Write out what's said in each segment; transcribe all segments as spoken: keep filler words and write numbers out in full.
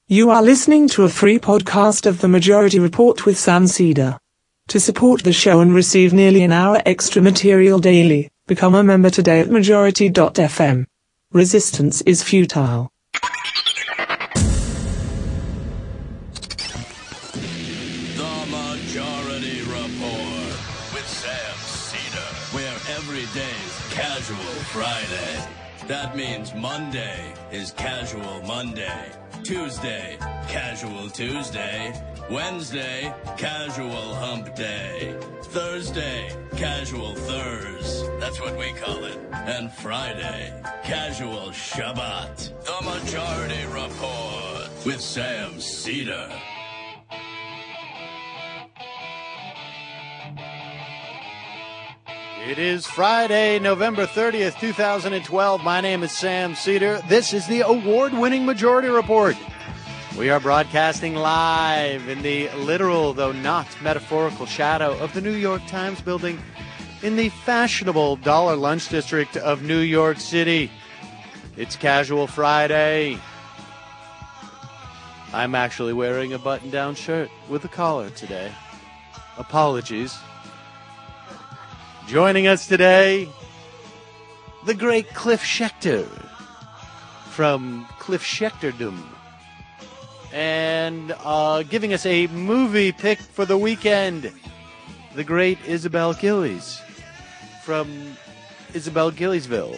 You are listening to a free podcast of The Majority Report with Sam Cedar. To support the show and receive nearly an hour extra material daily, become a member today at majority dot f m. Resistance is futile. The Majority Report with Sam Cedar, where every day's Casual Friday. That means Monday is Casual Monday. Tuesday, Casual Tuesday. Wednesday, Casual Hump Day. Thursday, Casual Thurs. That's what we call it. And Friday, Casual Shabbat. The Majority Report with Sam Cedar. It is Friday, November thirtieth, two thousand twelve. My name is Sam Cedar. This is the award-winning Majority Report. We are broadcasting live in the literal, though not metaphorical, shadow of the New York Times building in the fashionable Dollar Lunch District of New York City. It's Casual Friday. I'm actually wearing a button-down shirt with a collar today. Apologies. Joining us today, the great Cliff Schecter from Cliff Schechterdom, and uh, giving us a movie pick for the weekend, the great Isabel Gillies from Isabel Gilliesville.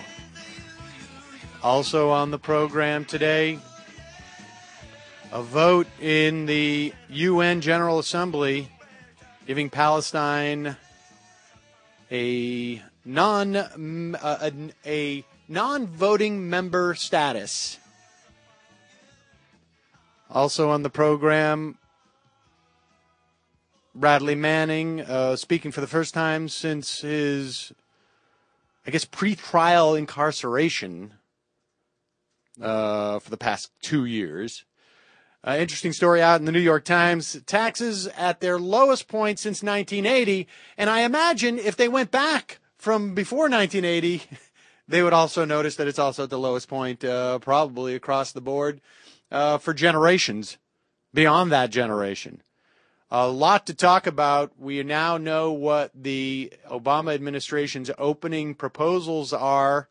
Also on the program today, a vote in the U N General Assembly giving Palestine a non uh, a, a non-voting member status. Also on the program, Bradley Manning uh, speaking for the first time since his, I guess, pre-trial incarceration uh, for the past two years. Uh, interesting story out in the New York Times. Taxes at their lowest point since nineteen eighty. And I imagine if they went back from before nineteen eighty, they would also notice that it's also at the lowest point uh, probably across the board uh, for generations beyond that generation. A lot to talk about. We now know what the Obama administration's opening proposals are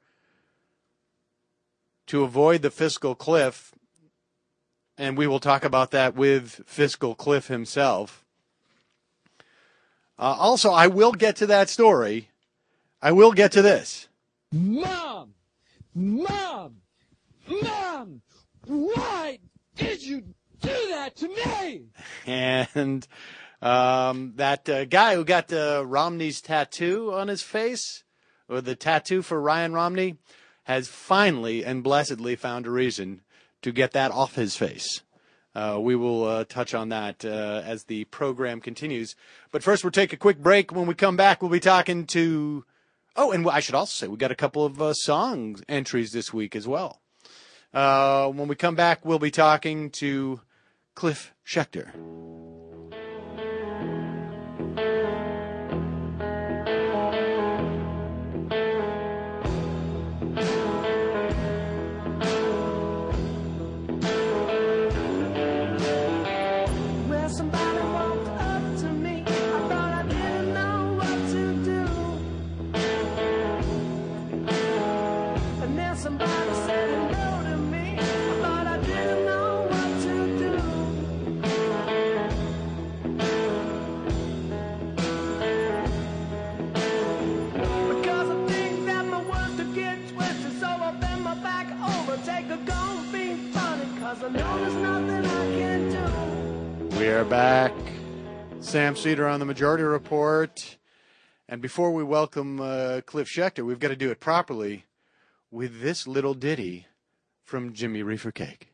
to avoid the fiscal cliff. And we will talk about that with Fiscal Cliff himself. Uh, also, I will get to that story. I will get to this. Mom! Mom! Mom! Why did you do that to me? And um, that uh, guy who got uh, Romney's tattoo on his face, or the tattoo for Ryan Romney, has finally and blessedly found a reason to get that off his face. Uh, we will uh, touch on that uh, as the program continues. But first, we'll take a quick break. When we come back, we'll be talking to... Oh, and I should also say we got a couple of uh, song entries this week as well. Uh, when we come back, we'll be talking to Cliff Schecter. We are back. Sam Cedar on the Majority Report. And before we welcome uh, Cliff Schecter, we've got to do it properly with this little ditty from Jimmy Reefer Cake.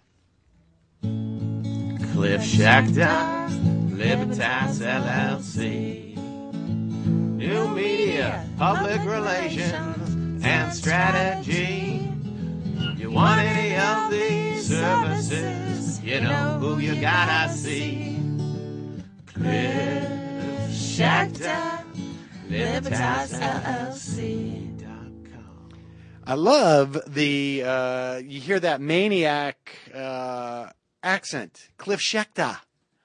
Cliff Schecter, Libertas L L C. New media, public relations, and strategy. You want any of these services, you know who you gotta see. Cliff Schecter, Libertas L L C. I love the, uh, you hear that Maniac uh, accent. Cliff Schecter.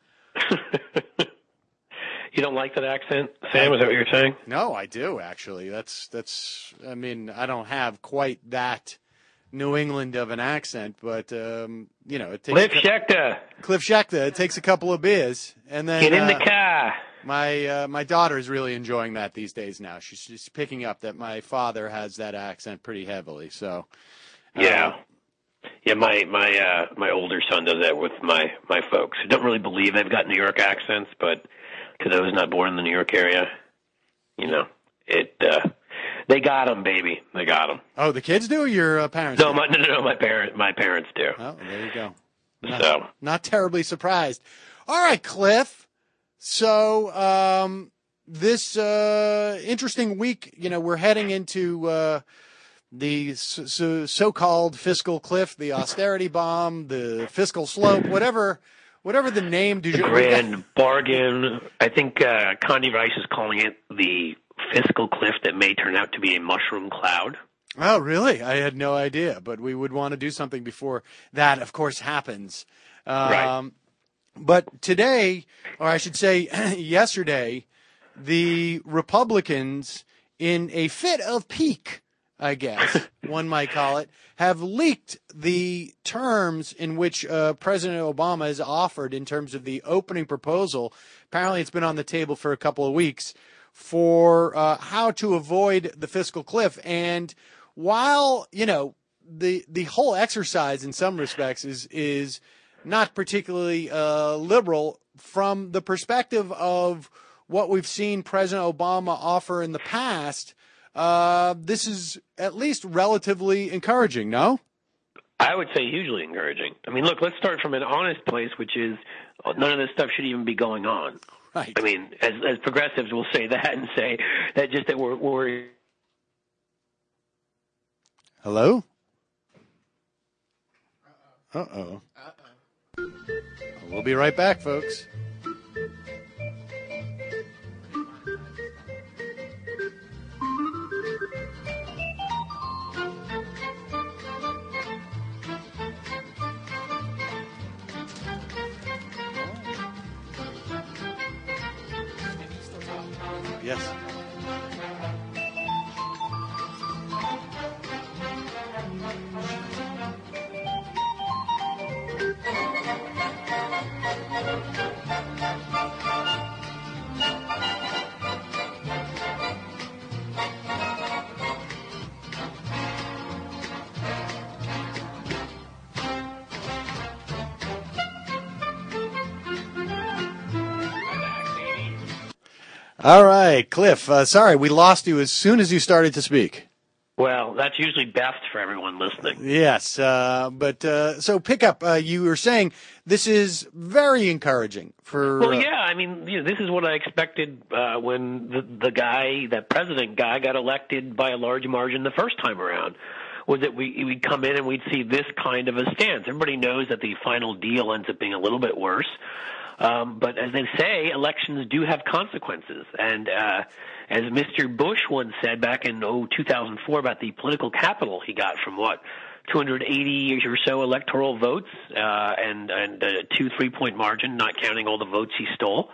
You don't like that accent, Sam? Is that what you're saying? No, I do, actually. That's, that's. I mean, I don't have quite that New England of an accent, but, um, you know. It takes Cliff a, Schecter. Cliff Schecter. It takes a couple of beers. And then, Get in uh, the car. My uh, my daughter is really enjoying that these days now. She's just picking up that my father has that accent pretty heavily. So, uh, yeah. Yeah, my my uh, my older son does that with my, my folks. I don't really believe they've got New York accents, but to those not born in the New York area, you know, it uh, they got them, baby. They got them. Oh, the kids do, or your uh, parents? No, do? my, no, no, no, my parents, my parents do. Oh, there you go. Not, So, not terribly surprised. All right, Cliff. So, um, this uh, interesting week, you know, we're heading into uh, the so, so-called fiscal cliff, the austerity bomb, the fiscal slope, whatever, whatever the name du the jour. grand bargain. I think uh, Condi Rice is calling it the fiscal cliff that may turn out to be a mushroom cloud. Oh, really? I had no idea, but we would want to do something before that, of course, happens. Um, Right. But today, or I should say yesterday, the Republicans, in a fit of pique, I guess one might call it, have leaked the terms in which uh, President Obama has offered in terms of the opening proposal. Apparently it's been on the table for a couple of weeks for uh, how to avoid the fiscal cliff. And while, you know, the the whole exercise in some respects is is not particularly uh, liberal from the perspective of what we've seen President Obama offer in the past, uh, this is at least relatively encouraging, no? I would say hugely encouraging. I mean, look, let's start from an honest place, which is none of this stuff should even be going on. Right. I mean, as, as progressives will say that and say that just that we're, we're Hello? Uh-oh. Uh-oh. We'll be right back, folks. Yes. All right, Cliff. Uh, sorry, we lost you as soon as you started to speak. Well, that's usually best for everyone listening. Yes, uh, but uh, so pick up. Uh, you were saying this is very encouraging for. Well, uh, yeah, I mean, you know, this is what I expected uh, when the, the guy, that president guy, got elected by a large margin the first time around. Was that we we'd come in and we'd see this kind of a stance. Everybody knows that the final deal ends up being a little bit worse. Um, but as they say, elections do have consequences. And uh, as Mister Bush once said back in oh, two thousand four about the political capital he got from what, two hundred eighty or so electoral votes uh, and, and a two, three-point margin, not counting all the votes he stole.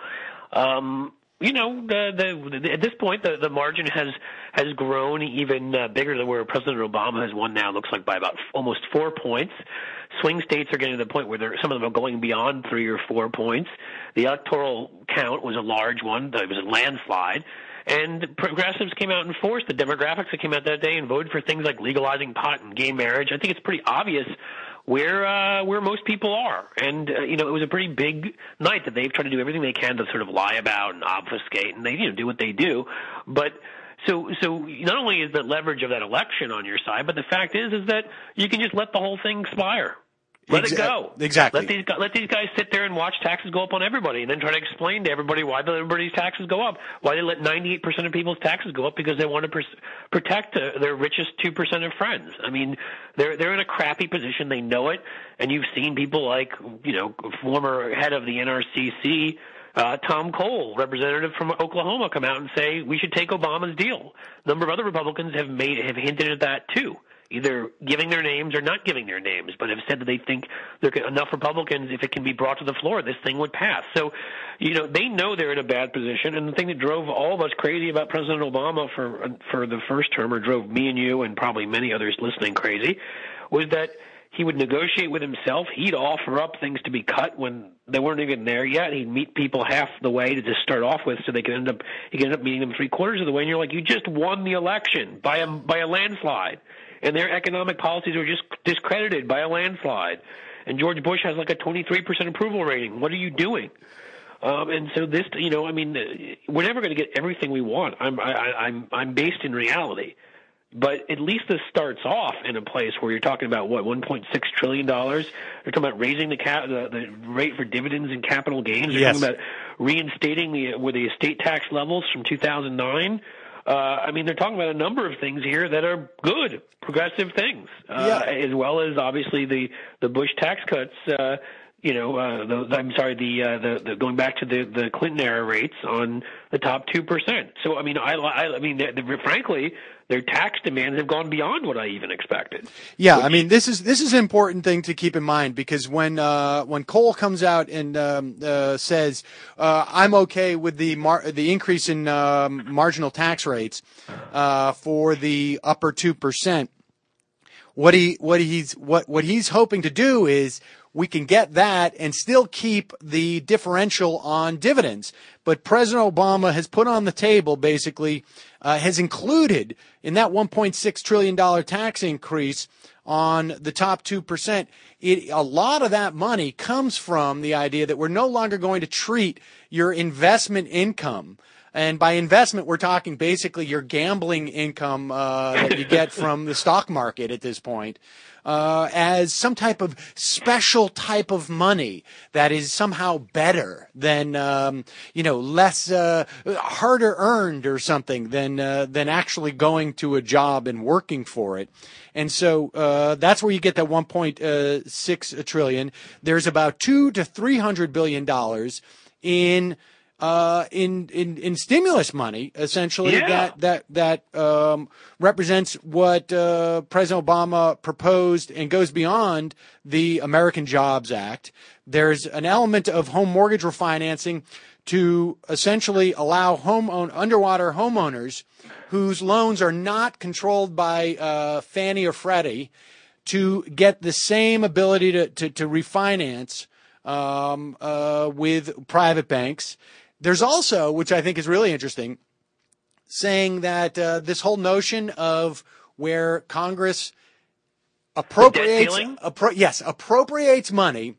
Um, you know, the, the, the, at this point, the, the margin has has grown even uh, bigger than where President Obama has won now. It looks like by about almost four points. Swing states are getting to the point where some of them are going beyond three or four points. The electoral count was a large one. It was a landslide. And progressives came out and forced the demographics that came out that day and voted for things like legalizing pot and gay marriage. I think it's pretty obvious where uh, where most people are. And, uh, you know, it was a pretty big night that they've tried to do everything they can to sort of lie about and obfuscate, and they, you know, do what they do. But so so not only is the leverage of that election on your side, but the fact is is that you can just let the whole thing expire. Let Exa- it go. Exactly. Let these let these guys sit there and watch taxes go up on everybody, and then try to explain to everybody why everybody's taxes go up. Why they let ninety-eight percent of people's taxes go up because they want to pers- protect uh, their richest two percent of friends. I mean, they're they're in a crappy position. They know it, and you've seen people like you know former head of the N R C C. Uh, Tom Cole, representative from Oklahoma, come out and say we should take Obama's deal. A number of other Republicans have made have hinted at that too. either giving their names or not giving their names, but have said that they think there are enough Republicans, if it can be brought to the floor, this thing would pass. So, you know, they know they're in a bad position. And the thing that drove all of us crazy about President Obama for for the first term, or drove me and you and probably many others listening crazy, was that he would negotiate with himself. He'd offer up things to be cut when they weren't even there yet. He'd meet people half the way to just start off with, so they could end up he could end up meeting them three quarters of the way. And you're like, you just won the election by a by a landslide, and their economic policies were just discredited by a landslide. And George Bush has like a twenty-three percent approval rating. What are you doing? Um, and so this, you know, I mean, we're never going to get everything we want. I'm I, I'm I'm based in reality. But at least this starts off in a place where you're talking about, what, one point six trillion dollars? You're talking about raising the, cap, the the rate for dividends and capital gains. You're yes. talking about reinstating the with the estate tax levels from two thousand nine. Uh, I mean, they're talking about a number of things here that are good, progressive things, uh, yeah. as well as obviously the, the Bush tax cuts. Uh, you know, uh, the, I'm sorry, the, uh, the the going back to the, the Clinton era rates on the top two percent. So, I mean, I, I, I mean, the, the, frankly, their tax demands have gone beyond what I even expected. Yeah, Which, I mean, this is this is an important thing to keep in mind, because when uh, when Cole comes out and um, uh, says uh, I'm okay with the mar- the increase in um, marginal tax rates uh, for the upper two percent, what he what he's what what he's hoping to do is we can get that and still keep the differential on dividends. But President Obama has put on the table, basically, uh, has included in that one point six trillion dollars tax increase on the top two percent. It, a lot of that money comes from the idea that we're no longer going to treat your investment income. And by investment, we're talking basically your gambling income uh, that you get from the stock market at this point, uh, as some type of special type of money that is somehow better than, um, you know, less uh, harder earned or something than uh, than actually going to a job and working for it. And so uh, that's where you get that one point six trillion. There's about two to three hundred billion dollars in. Uh, in, in, in stimulus money, essentially, yeah. that, that, that, um, represents what, uh, President Obama proposed and goes beyond the American Jobs Act. There's an element of home mortgage refinancing to essentially allow home own, underwater homeowners whose loans are not controlled by, uh, Fannie or Freddie to get the same ability to, to, to refinance, um, uh, with private banks. There's also, which I think is really interesting, saying that uh, this whole notion of where Congress appropriates, appro- yes, appropriates money,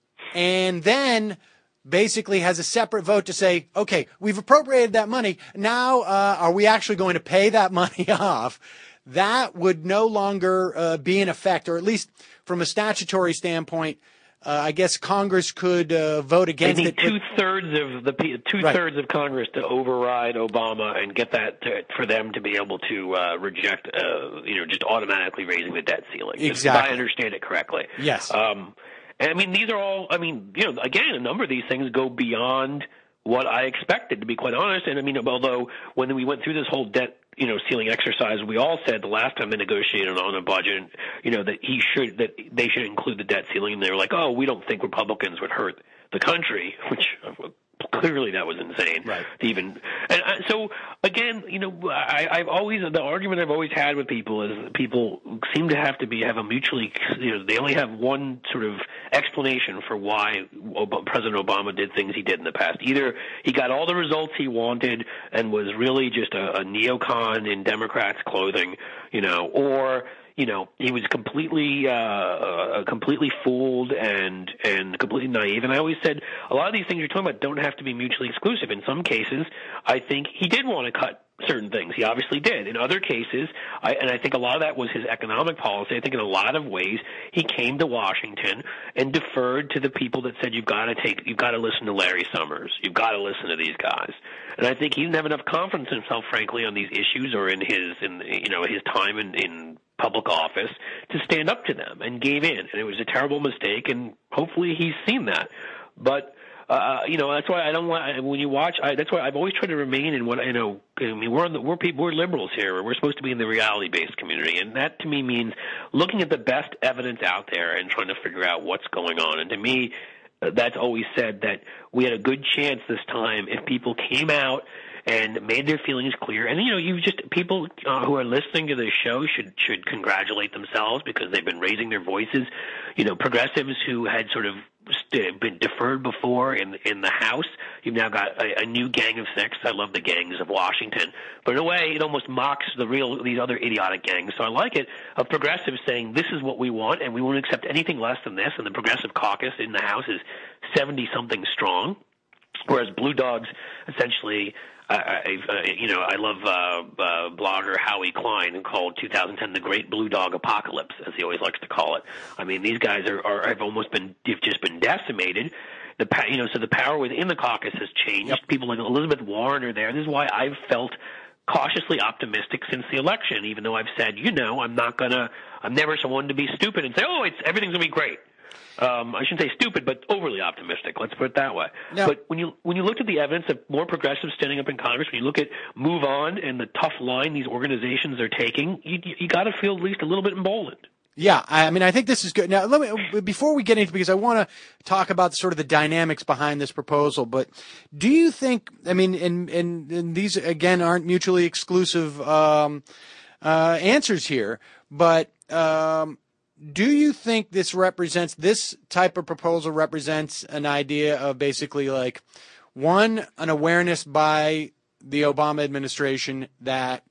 and then basically has a separate vote to say, okay, we've appropriated that money. Now, uh, are we actually going to pay that money off? That would no longer uh, be in effect, or at least from a statutory standpoint. Uh, I guess Congress could uh, vote against they need it. Two thirds of the two thirds right. of Congress to override Obama and get that to, for them to be able to uh, reject, uh, you know, just automatically raising the debt ceiling. Exactly. If I understand it correctly. Yes. Um, and I mean, these are all. I mean, you know, again, a number of these things go beyond what I expected, to be quite honest. And I mean, although when we went through this whole debt, you know, ceiling exercise, we all said the last time they negotiated on a budget, you know, that he should, that they should include the debt ceiling. And they were like, oh, we don't think Republicans would hurt the country, which clearly that was insane. Right. To even, and I, so again, you know, I, I've always, the argument I've always had with people is people seem to have to be, have a mutually, you know, they only have one sort of explanation for why Ob- President Obama did things he did in the past. Either he got all the results he wanted and was really just a, a neocon in Democrats' clothing, you know, or, you know, he was completely, uh, uh, completely fooled and, and completely naive. And I always said, a lot of these things you're talking about don't have to be mutually exclusive. In some cases, I think he did want to cut certain things. He obviously did. In other cases, I, and I think a lot of that was his economic policy. I think in a lot of ways, he came to Washington and deferred to the people that said, you've got to take, you've got to listen to Larry Summers. You've got to listen to these guys. And I think he didn't have enough confidence in himself, frankly, on these issues or in his, in, you know, his time in, in public office to stand up to them, and gave in. And it was a terrible mistake, and hopefully he's seen that. But Uh, you know, that's why I don't want. When you watch, I, that's why I've always tried to remain in what you know. I mean, we're in the, we're people, we're liberals here. We're supposed to be in the reality-based community, and that to me means looking at the best evidence out there and trying to figure out what's going on. And to me, uh, that's always said that we had a good chance this time if people came out and made their feelings clear. And you know, you just people uh, who are listening to this show should should congratulate themselves because they've been raising their voices. You know, progressives who had sort of st- been deferred before in in the House, you've now got a, a new gang of six. I love the gangs of Washington, but in a way, it almost mocks the real these other idiotic gangs. So I like it of progressives saying this is what we want, and we won't accept anything less than this. And the Progressive Caucus in the House is seventy something strong, whereas Blue Dogs essentially. I, I, uh, you know, I love uh, uh, blogger Howie Klein called two thousand ten the Great Blue Dog Apocalypse, as he always likes to call it. I mean, these guys are, are have almost been have just been decimated. The you know, so the power within the caucus has changed. Yep. People like Elizabeth Warren are there. This is why I've felt cautiously optimistic since the election, even though I've said, you know, I'm not gonna, I'm never someone to be stupid and say, oh, it's everything's gonna be great. Um, I shouldn't say stupid, but overly optimistic. Let's put it that way. No. But when you when you looked at the evidence of more progressives standing up in Congress, when you look at Move On and the tough line these organizations are taking, you you got to feel at least a little bit emboldened. Yeah, I mean, I think this is good. Now, let me before we get into because I want to talk about sort of the dynamics behind this proposal. But do you think? I mean, and and, and these again aren't mutually exclusive um, uh, answers here, but. Um, Do you think this represents, this type of proposal represents an idea of basically like, one, an awareness by the Obama administration that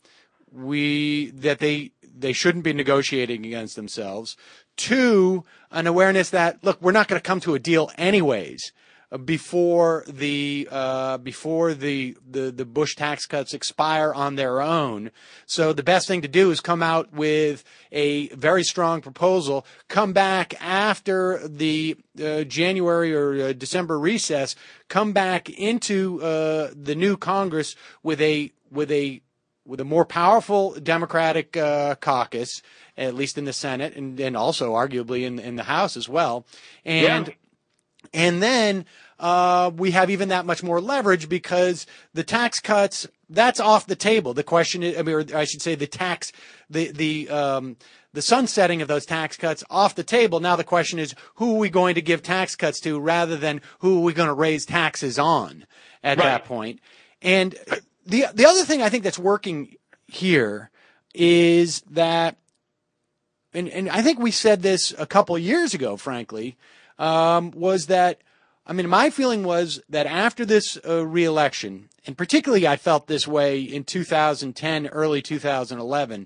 we, that they, they shouldn't be negotiating against themselves. Two, an awareness that, look, we're not going to come to a deal anyways before the uh before the, the the Bush tax cuts expire on their own. So the best thing to do is come out with a very strong proposal, come back after the uh, January or uh, December recess, come back into uh the new Congress with a with a with a more powerful Democratic uh, caucus, at least in the Senate and, and also arguably in in the House as well. And yeah. And then uh we have even that much more leverage because the tax cuts, that's off the table. The question is, I mean, or I should say the tax, the, the, um, the sunsetting of those tax cuts off the table. Now the question is, who are we going to give tax cuts to rather than who are we going to raise taxes on at right. that point? And the, the other thing I think that's working here is that, and, and I think we said this a couple of years ago, frankly, um, was that, I mean, my feeling was that after this uh, reelection, and particularly I felt this way in two thousand ten, early two thousand eleven,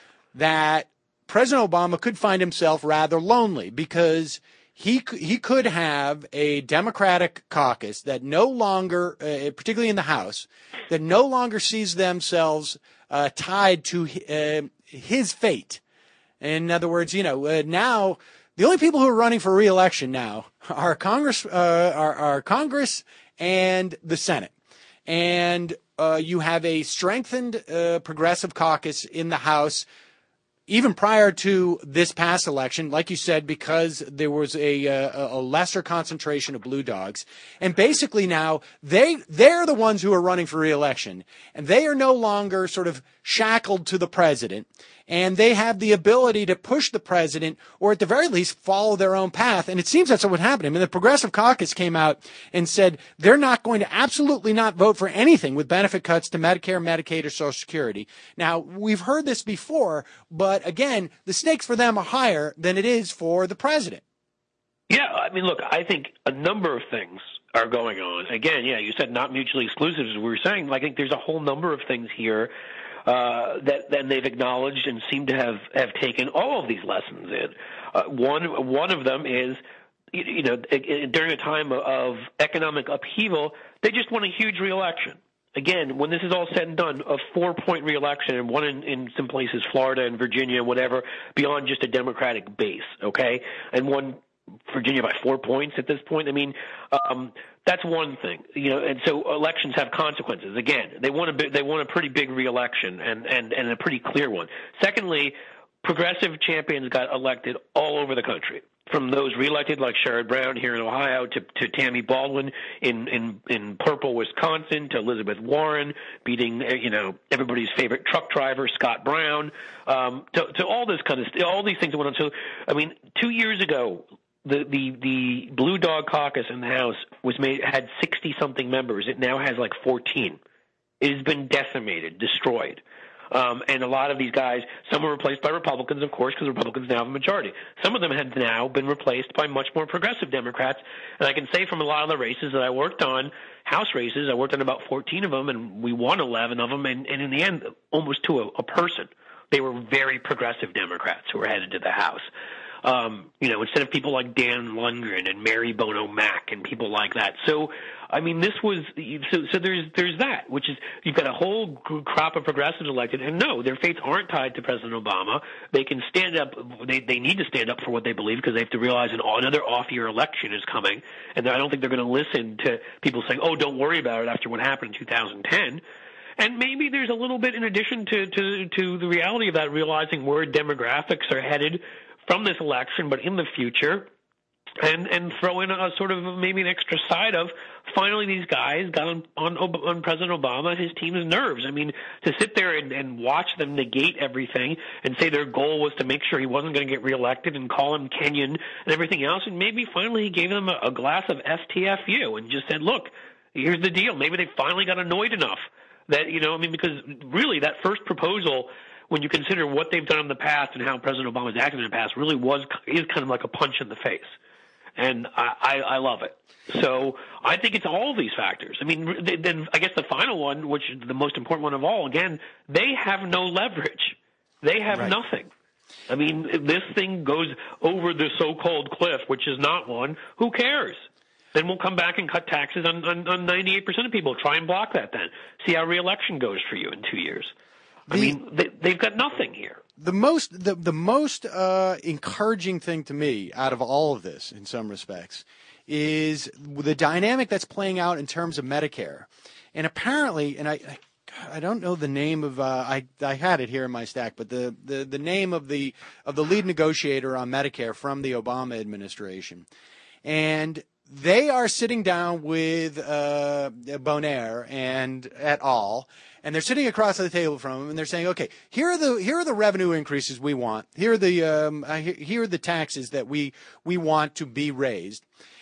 that President Obama could find himself rather lonely because he he could have a Democratic caucus that no longer, uh, particularly in the House, that no longer sees themselves uh, tied to uh, his fate. In other words, you know, uh, now the only people who are running for re-election now are Congress, uh, are, are Congress and the Senate. And uh, you have a strengthened uh, progressive caucus in the House, even prior to this past election, like you said, because there was a, a, a lesser concentration of blue dogs. And basically now they, they're the ones who are running for re-election. And they are no longer sort of shackled to the president. And they have the ability to push the president, or at the very least, follow their own path. And it seems that's what happened. I mean, the Progressive Caucus came out and said they're not going to absolutely not vote for anything with benefit cuts to Medicare, Medicaid, or Social Security. Now, we've heard this before, but again, the stakes for them are higher than it is for the president. Yeah, I mean, look, I think a number of things are going on. Again, yeah, you said not mutually exclusive, as we were saying. I think there's a whole number of things here Uh, that then they've acknowledged and seem to have, have taken all of these lessons in. Uh, one one of them is, you, you know, during a time of economic upheaval, they just won a huge reelection. Again, when this is all said and done, a four-point reelection, and one in, in some places, Florida and Virginia and whatever, beyond just a Democratic base, okay? And one Virginia by four points at this point. I mean, um, that's one thing, you know. And so elections have consequences. Again, they want a they want a pretty big reelection and and and a pretty clear one. Secondly, progressive champions got elected all over the country. from those reelected like Sherrod Brown here in Ohio to, to Tammy Baldwin in, in, in purple Wisconsin to Elizabeth Warren beating, you know, everybody's favorite truck driver, Scott Brown, um, to, to all this kind of st- all these things that went on. So, I mean, two years ago, the, the, the Blue Dog Caucus in the House was made had sixty-something members. It now has like fourteen. It has been decimated, destroyed. Um, and a lot of these guys, some were replaced by Republicans, of course, because Republicans now have a majority. Some of them have now been replaced by much more progressive Democrats. And I can say from a lot of the races that I worked on, House races, I worked on about fourteen of them, and we won eleven of them. And, and in the end, almost to a, a person, they were very progressive Democrats who were headed to the House. Um, you know, instead of people like Dan Lundgren and Mary Bono Mack and people like that. So, I mean, this was so. So there's there's that, which is you've got a whole crop of progressives elected, and no, their fates aren't tied to President Obama. They can stand up. They they need to stand up for what they believe because they have to realize an, another off-year election is coming, and I don't think they're going to listen to people saying, "Oh, don't worry about it," after what happened in two thousand ten. And maybe there's a little bit in addition to to to the reality of that, realizing where demographics are headed from this election, but in the future, and and throw in a sort of maybe an extra side of finally these guys got on on, on President Obama and his team's nerves. I mean, to sit there and, and watch them negate everything and say their goal was to make sure he wasn't going to get reelected and call him Kenyan and everything else, and maybe finally he gave them a, a glass of S T F U and just said, look, here's the deal. Maybe they finally got annoyed enough that, you know, I mean, because really that first proposal, when you consider what they've done in the past and how President Obama's acted in the past, really was is kind of like a punch in the face. And I, I, I love it. So I think it's all of these factors. I mean, then I guess the final one, which is the most important one of all, again, they have no leverage. They have Right. nothing. I mean, if this thing goes over the so-called cliff, which is not one, who cares? Then we'll come back and cut taxes on, on, on ninety-eight percent of people. Try and block that then. See how re-election goes for you in two years. I The- mean, they, they've got nothing here. The most the the most uh, encouraging thing to me out of all of this, in some respects, is the dynamic that's playing out in terms of Medicare. And apparently, and I, I, I don't know the name of uh, I I had it here in my stack, but the, the, the name of the of the lead negotiator on Medicare from the Obama administration, and they are sitting down with uh, Bonaire and et al. And they're sitting across the table from him, and they're saying, "Okay, here are the here are the revenue increases we want. Here are the um, uh, here are the taxes that we we want to be raised."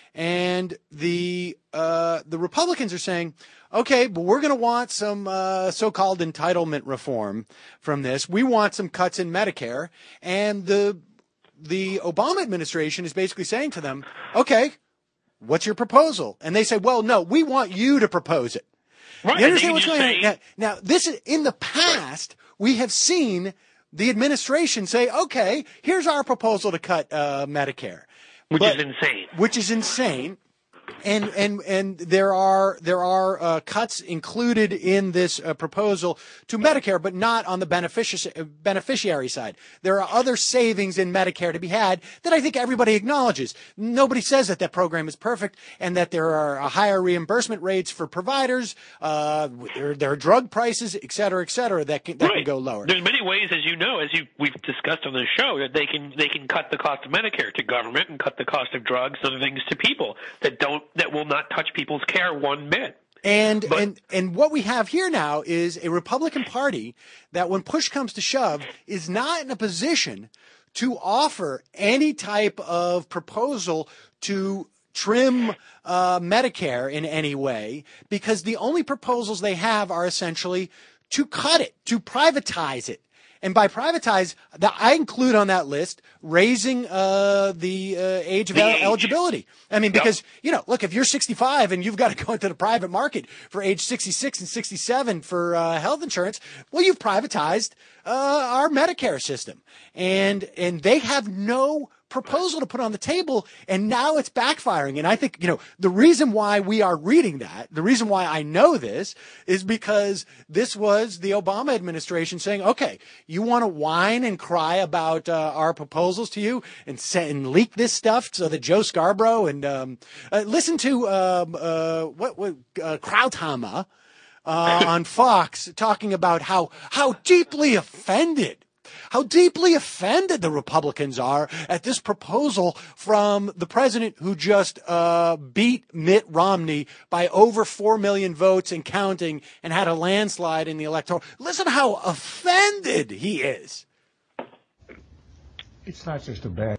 And the uh, the Republicans are saying, "Okay, but we're going to want some uh, so-called entitlement reform from this. We want some cuts in Medicare." And the the Obama administration is basically saying to them, "Okay, what's your proposal?" And they say, "Well, no, we want you to propose it." Right. You understand what's just going on? say- Now, now, this is in the past. We have seen the administration say, "Okay, here's our proposal to cut uh, Medicare," Which But- is insane. which is insane. And and and there are there are uh, cuts included in this uh, proposal to Medicare, but not on the benefici- beneficiary side. There are other savings in Medicare to be had that I think everybody acknowledges. Nobody says that that program is perfect and that there are uh, higher reimbursement rates for providers. Uh, there, there are drug prices, et cetera, et cetera, that can, that can go lower. There's many ways, as you know, as you we've discussed on the show, that they can they can cut the cost of Medicare to government and cut the cost of drugs and other things to people that don't that will not touch people's care one bit. And But- and and what we have here now is a Republican Party that, when push comes to shove, is not in a position to offer any type of proposal to trim uh, Medicare in any way, because the only proposals they have are essentially to cut it, to privatize it. And by privatize, the, I include on that list raising uh, the uh, age of The el- age. eligibility. I mean, Yep. because, you know, look, if you're sixty-five and you've got to go into the private market for age sixty-six and sixty-seven for uh, health insurance, well, you've privatized uh, our Medicare system. And and they have no proposal to put on the table, and now it's backfiring. And I think, you know, the reason why we are reading that, the reason why I know this, is because this was the Obama administration saying, "Okay, you want to whine and cry about uh, our proposals to you and, say, and leak this stuff so that Joe Scarborough and um, uh, listen to um, uh, what, what uh, Krauthammer uh, on Fox talking about how how deeply offended how deeply offended the Republicans are at this proposal from the president who just uh, beat Mitt Romney by over four million votes and counting and had a landslide in the electoral. Listen how offended he is. It's not just a bad.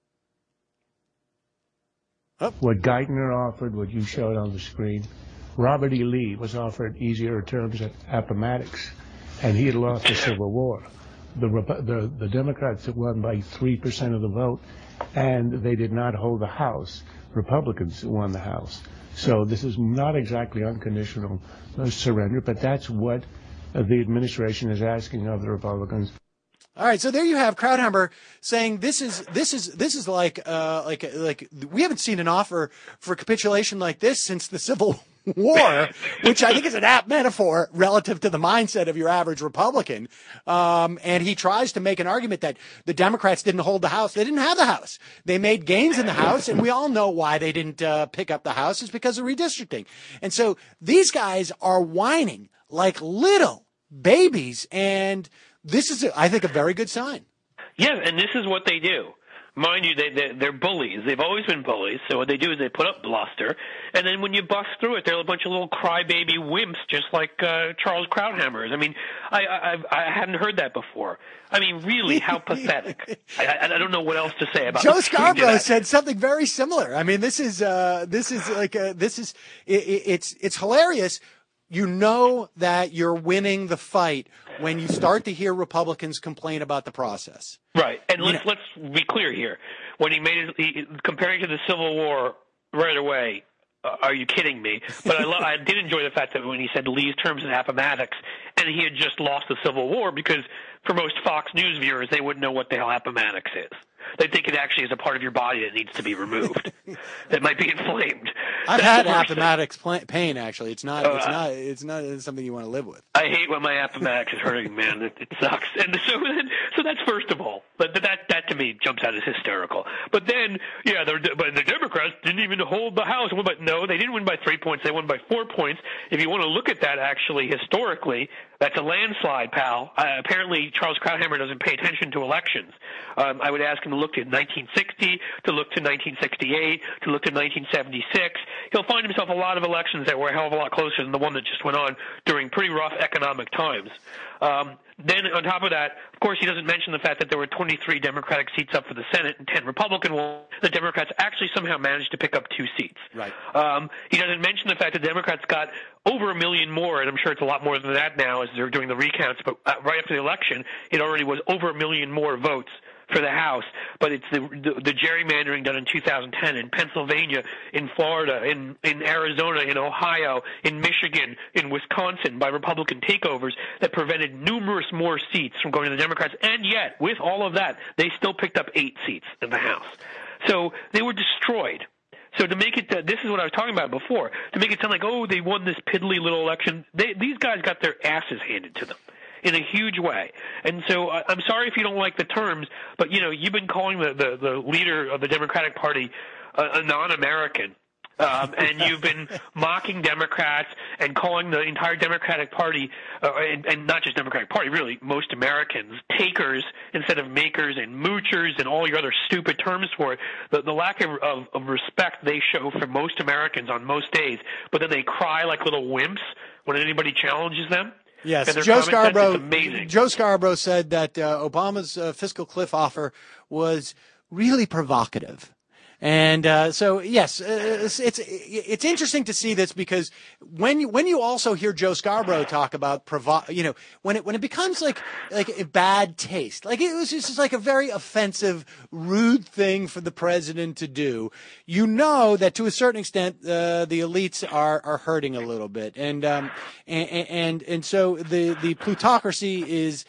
Oh. What Geithner offered, what you showed on the screen, Robert E. Lee was offered easier terms at Appomattox, and he had lost the Civil War. The, the, the Democrats won by three percent of the vote, and they did not hold the House. Republicans won the House. So this is not exactly unconditional surrender, but that's what the administration is asking of the Republicans. All right, so there you have Krauthammer saying this is this is this is like uh, like like we haven't seen an offer for capitulation like this since the Civil War, which I think is an apt metaphor relative to the mindset of your average Republican. Um, and he tries to make an argument that the Democrats didn't hold the House. They didn't have the House. They made gains in the House, and we all know why they didn't uh, pick up the House is because of redistricting. And so these guys are whining like little babies, and this is, I think, a very good sign. Yeah, and this is what they do. Mind you, they, they, they're bullies. They've always been bullies. So what they do is they put up bluster, and then when you bust through it, they're a bunch of little crybaby wimps, just like uh, Charles Krauthammer. I mean, I, I I hadn't heard that before. I mean, really, how pathetic. I, I, I don't know what else to say about. Joe Scarborough said something very similar. I mean, this is uh, this is like a, this is it, it's it's hilarious. You know that you're winning the fight when you start to hear Republicans complain about the process. Right. And let's, you know. let's be clear here. When he made it, he, comparing to the Civil War right away, uh, are you kidding me? But I, lo- I did enjoy the fact that when he said Lee's terms in Appomattox, and he had just lost the Civil War, because for most Fox News viewers, they wouldn't know what the hell Appomattox is. They think it actually is a part of your body that needs to be removed, that might be inflamed. I've That's had the worst Appomattox pl- pain. Actually, it's not. Uh, It's not. It's not it's something you want to live with. I hate when my Appomattox is hurting, man. It, it sucks. And so, so that's first of all. But that that to me jumps out as hysterical. But then, yeah, the, but the Democrats didn't even hold the House. But no, they didn't win by three points. They won by four points. If you want to look at that, actually historically, that's a landslide, pal. Uh, apparently, Charles Krauthammer doesn't pay attention to elections. Um, I would ask him to look to nineteen sixty, to look to nineteen sixty-eight, to look to nineteen seventy-six. He'll find himself a lot of elections that were a hell of a lot closer than the one that just went on during pretty rough economic times. Um, then on top of that, of course, he doesn't mention the fact that there were twenty-three Democratic seats up for the Senate and ten Republican ones. The Democrats actually somehow managed to pick up two seats. Right. Um, he doesn't mention the fact that Democrats got over a million more, and I'm sure it's a lot more than that now as they're doing the recounts, but uh, right after the election, it already was over a million more votes for the House, but it's the, the the gerrymandering done in two thousand ten in Pennsylvania, in Florida, in in Arizona, in Ohio, in Michigan, in Wisconsin by Republican takeovers that prevented numerous more seats from going to the Democrats, and yet with all of that, they still picked up eight seats in the House. So they were destroyed. So to make it, uh, this is what I was talking about before, to make it sound like, oh, they won this piddly little election, they, these guys got their asses handed to them in a huge way. And so uh, I'm sorry if you don't like the terms, but, you know, you've been calling the, the, the leader of the Democratic Party uh, a non-American. Um, and you've been mocking Democrats and calling the entire Democratic Party, uh, and, and not just Democratic Party, really, most Americans, takers instead of makers, and moochers and all your other stupid terms for it. The, the lack of, of, of respect they show for most Americans on most days, but then they cry like little wimps when anybody challenges them. Yes, Joe Scarborough. Joe Scarborough said that uh, Obama's uh, fiscal cliff offer was really provocative. And uh, so, yes, uh, it's, it's it's interesting to see this, because when you when you also hear Joe Scarborough talk about provo- you know, when it when it becomes like like a bad taste, like it was just like a very offensive, rude thing for the president to do, you know that to a certain extent uh, the elites are are hurting a little bit, and um and and and so the the plutocracy is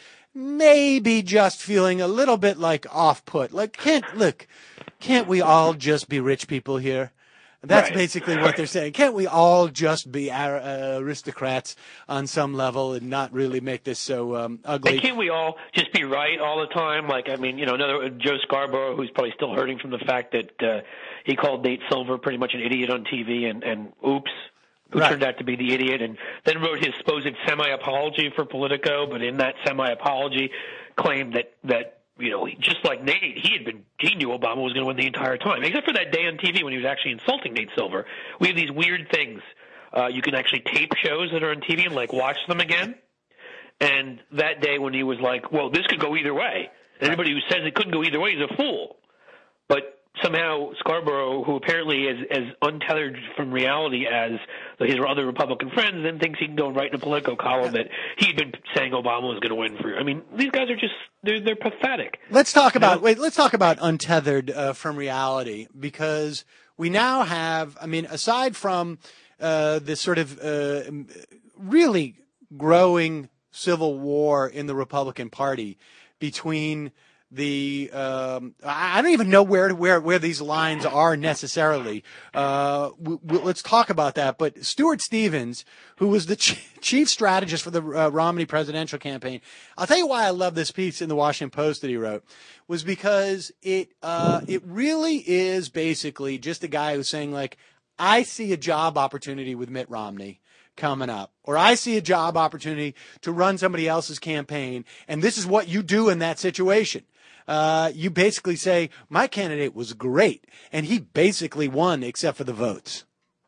maybe just feeling a little bit like off put, like can't look. Can't we all just be rich people here? That's right. Basically what they're saying. Can't we all just be ar- uh, aristocrats on some level and not really make this so um, ugly? And can't we all just be right all the time? Like, I mean, you know, another Joe Scarborough, who's probably still hurting from the fact that uh, he called Nate Silver pretty much an idiot on T V, and, and oops, who right. turned out to be the idiot, and then wrote his supposed semi-apology for Politico, but in that semi-apology claimed that that you know just like Nate, he had been he knew Obama was going to win the entire time, except for that day on T V when he was actually insulting Nate Silver. We have these weird things. Uh, you can actually tape shows that are on T V and like watch them again. And that day when he was like, "Well, this could go either way," and anybody who says it couldn't go either way is a fool. But somehow Scarborough, who apparently is as untethered from reality as his other Republican friends, then thinks he can go and write in a Politico column that he'd been saying Obama was going to win for. I mean, these guys are just they're they're pathetic. Let's talk about you know? wait. Let's talk about untethered uh, from reality, because we now have. I mean, aside from uh, this sort of uh, really growing civil war in the Republican Party between the um, I don't even know where where where these lines are necessarily. Uh, we, we, let's talk about that. But Stuart Stevens, who was the ch- chief strategist for the uh, Romney presidential campaign, I'll tell you why I love this piece in the Washington Post that he wrote, was because it uh, it really is basically just a guy who's saying, like, I see a job opportunity with Mitt Romney coming up, or I see a job opportunity to run somebody else's campaign, and this is what you do in that situation. Uh, you basically say, my candidate was great, and he basically won except for the votes.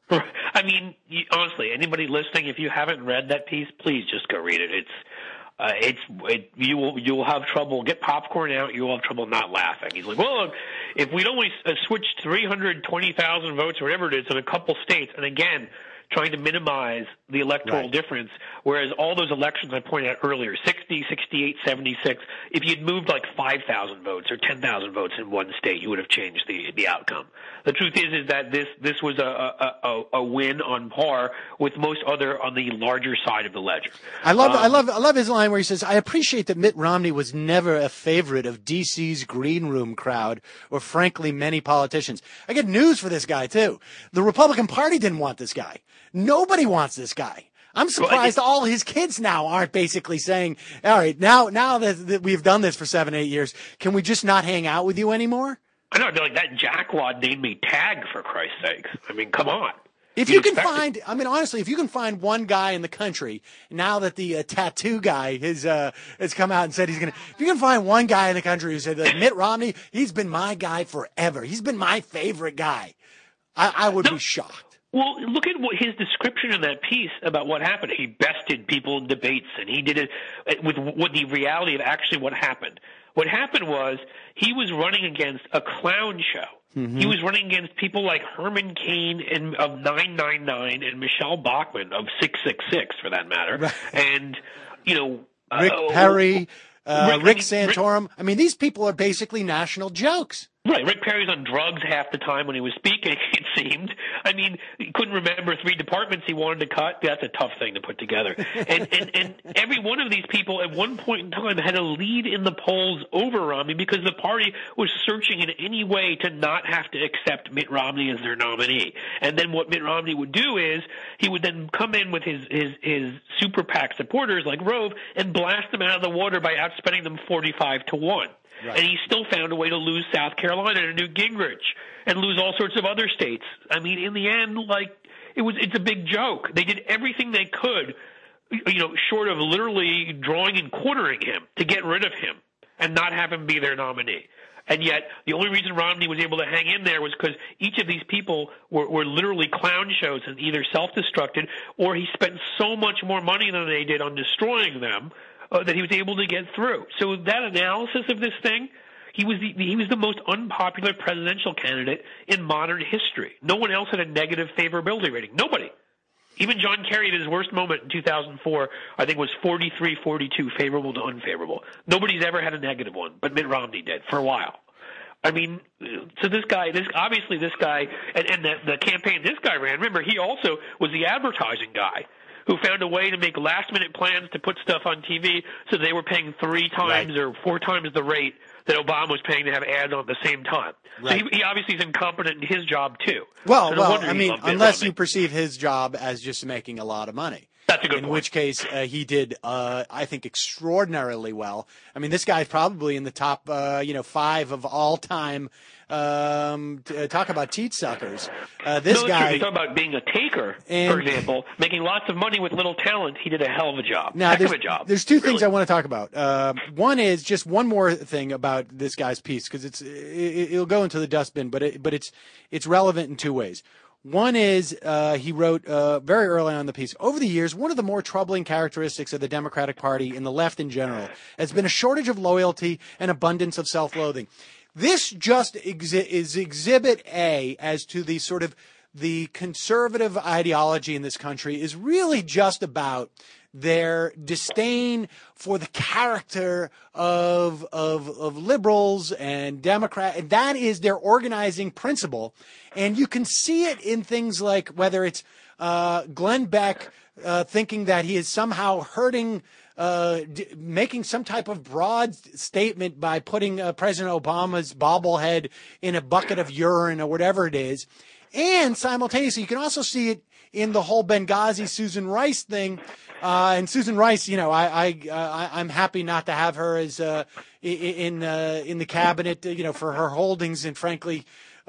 I mean, you, honestly, anybody listening, if you haven't read that piece, please just go read it. It's, uh, it's, it, you will, you will have trouble. Get popcorn out. You will have trouble not laughing. He's like, well, if we'd only uh, switched three hundred twenty thousand votes or whatever it is in a couple states, and again, trying to minimize the electoral Right. difference, whereas all those elections I pointed out earlier, sixty, sixty-eight, seventy-six, if you'd moved like five thousand votes or ten thousand votes in one state, you would have changed the the outcome. The truth is is that this this was a a, a, a win on par with most other on the larger side of the ledger. I love, Um, I love, I love his line where he says, "I appreciate that Mitt Romney was never a favorite of D C's green room crowd, or frankly many politicians." I get news for this guy too. The Republican Party didn't want this guy. Nobody wants this guy. I'm surprised all his kids now aren't basically saying, "All right, now now that, that we've done this for seven, eight years, can we just not hang out with you anymore?" I know, I'd be like, that jackwad named me Tag, for Christ's sakes. I mean, come on. If You'd you can expect it. find, I mean, honestly, if you can find one guy in the country, now that the uh, tattoo guy has, uh, has come out and said he's going to, if you can find one guy in the country who said that Mitt Romney, he's been my guy forever. He's been my favorite guy. I, I would No. be shocked. Well, look at what his description in that piece about what happened. He bested people in debates, and he did it with what the reality of actually what happened. What happened was he was running against a clown show. Mm-hmm. He was running against people like Herman Cain and, of nine nine nine and Michelle Bachmann of six six six, for that matter. Right. And, you know, Rick uh, Perry, uh, Rick, Rick I mean, Santorum. Rick, I mean, these people are basically national jokes. Right. Rick Perry's on drugs half the time when he was speaking, it seemed. I mean, he couldn't remember three departments he wanted to cut. That's a tough thing to put together. And, and, and every one of these people at one point in time had a lead in the polls over Romney because the party was searching in any way to not have to accept Mitt Romney as their nominee. And then what Mitt Romney would do is he would then come in with his, his, his super PAC supporters like Rove and blast them out of the water by outspending them forty-five to one. Right. And he still found a way to lose South Carolina to Newt Gingrich and lose all sorts of other states. I mean, in the end, like, it was, it's a big joke. They did everything they could, you know, short of literally drawing and quartering him to get rid of him and not have him be their nominee. And yet, the only reason Romney was able to hang in there was because each of these people were, were literally clown shows and either self-destructed or he spent so much more money than they did on destroying them Uh, that he was able to get through. So that analysis of this thing, he was the, he was the most unpopular presidential candidate in modern history. No one else had a negative favorability rating. Nobody. Even John Kerry at his worst moment in two thousand four, I think was forty-three forty-two favorable to unfavorable. Nobody's ever had a negative one, but Mitt Romney did for a while. I mean, so this guy, this obviously this guy, and, and the, the campaign this guy ran, remember, he also was the advertising guy who found a way to make last-minute plans to put stuff on T V so they were paying three times right. or four times the rate that Obama was paying to have ads on at the same time. Right. So he, he obviously is incompetent in his job, too. Well, so no well I mean, unless Romney. you perceive his job as just making a lot of money. That's a good In point. which case, uh, he did, uh, I think, extraordinarily well. I mean, this guy's probably in the top, uh, you know, five of all-time um, t- uh, talk about teat suckers. Uh, this no, guy. You talk about being a taker, and, for example, making lots of money with little talent. He did a hell of a job. Now, Heck there's, of a job. There's two really. things I want to talk about. Uh, one is just one more thing about this guy's piece because it's it, it'll go into the dustbin, but it, but it's it's relevant in two ways. One is uh, he wrote uh, very early on in the piece, over the years, one of the more troubling characteristics of the Democratic Party and the left in general has been a shortage of loyalty and abundance of self-loathing. This just exi- is exhibit A as to the sort of the conservative ideology in this country is really just about their disdain for the character of, of, of liberals and Democrats. And that is their organizing principle. And you can see it in things like whether it's uh, Glenn Beck uh, thinking that he is somehow hurting, uh, d- making some type of broad statement by putting uh, President Obama's bobblehead in a bucket of urine or whatever it is. And simultaneously, you can also see it in the whole Benghazi Susan Rice thing. Uh, and Susan Rice, you know, I, I, uh, I'm happy not to have her as uh, in uh, in the cabinet, you know, for her holdings and frankly,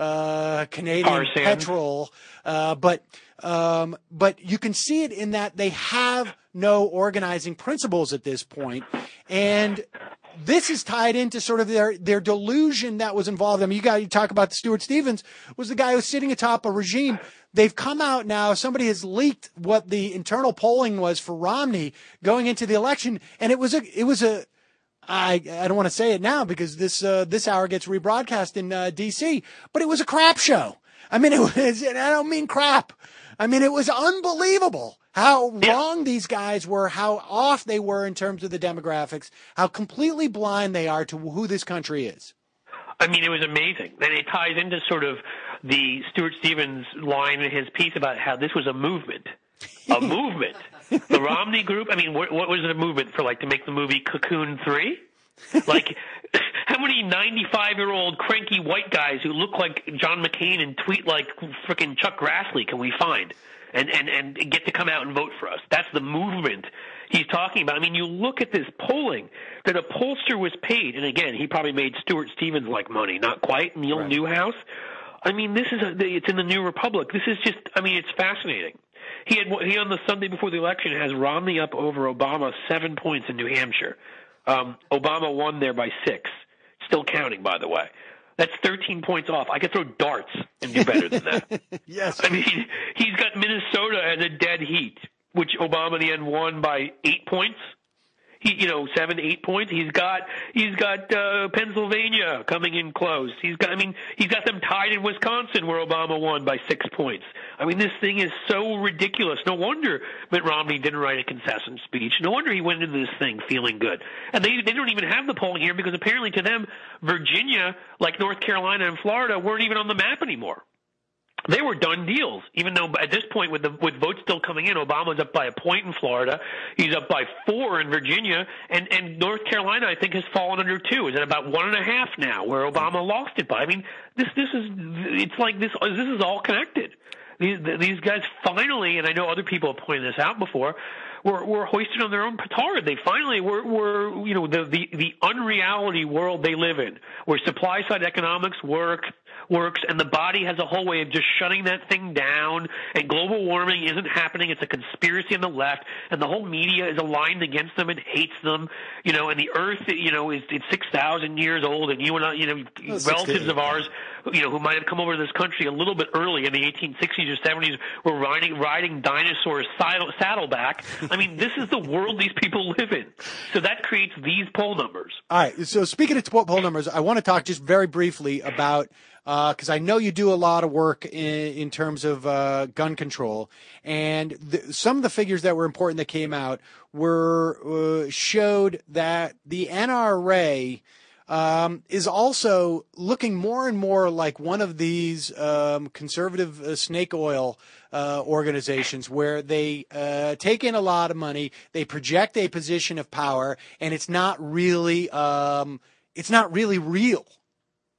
uh, Canadian Arson. petrol. Uh, but um, but you can see it in that they have no organizing principles at this point, and this is tied into sort of their, their delusion that was involved. I mean, you got you talk about Stuart Stevens was the guy who was sitting atop a regime. They've come out now. Somebody has leaked what the internal polling was for Romney going into the election, and it was a it was a I I don't want to say it now because this uh, this hour gets rebroadcast in uh, D C, but it was a crap show. I mean, it was. And I don't mean crap. I mean, it was unbelievable how wrong these guys were, how off they were in terms of the demographics, how completely blind they are to who this country is. I mean, it was amazing. And it ties into sort of the Stuart Stevens line in his piece about how this was a movement. A movement. The Romney group, I mean, what, what was it a movement for, like, to make the movie Cocoon three? Like, how many ninety-five-year-old cranky white guys who look like John McCain and tweet like frickin' Chuck Grassley can we find and, and, and get to come out and vote for us? That's the movement he's talking about. I mean, you look at this polling that a pollster was paid, and again, he probably made Stuart Stevens like money, not quite, Neil right. Newhouse. I mean, this is a, it's in the New Republic. This is just, I mean, it's fascinating. He had he on the Sunday before the election has Romney up over Obama seven points in New Hampshire. Um, Obama won there by six. Still counting, by the way. That's thirteen points off. I could throw darts and do better than that. Yes. I mean, he's got Minnesota as a dead heat, which Obama in the end won by eight points. He, you know, seven, eight points. He's got, he's got uh, Pennsylvania coming in close. He's got, I mean, he's got them tied in Wisconsin where Obama won by six points. I mean, this thing is so ridiculous. No wonder Mitt Romney didn't write a concession speech. No wonder he went into this thing feeling good. And they they don't even have the polling here because apparently to them, Virginia, like North Carolina and Florida, weren't even on the map anymore. They were done deals, even though at this point, with the with votes still coming in, Obama's up by a point in Florida. He's up by four in Virginia, and, and North Carolina, I think, has fallen under two. Is at about one and a half now, where Obama lost it by. I mean, this this is it's like this this is all connected. These these guys finally, and I know other people have pointed this out before, were were hoisted on their own petard. They finally were were you know the the the unreality world they live in, where supply side economics work. works, and the body has a whole way of just shutting that thing down, and global warming isn't happening. It's a conspiracy on the left, and the whole media is aligned against them and hates them, you know, and the earth, you know, is it's six thousand years old, and you and I, you know, well, relatives of ours, you know, who might have come over to this country a little bit early in the eighteen sixties or seventies were riding, riding dinosaurs saddle, saddleback. I mean, this is the world these people live in. So that creates these poll numbers. All right. So speaking of poll numbers, I want to talk just very briefly about because uh, I know you do a lot of work in, in terms of uh, gun control, and the, some of the figures that were important that came out were uh, showed that the N R A um, is also looking more and more like one of these um, conservative uh, snake oil uh, organizations, where they uh, take in a lot of money, they project a position of power, and it's not really um, it's not really real.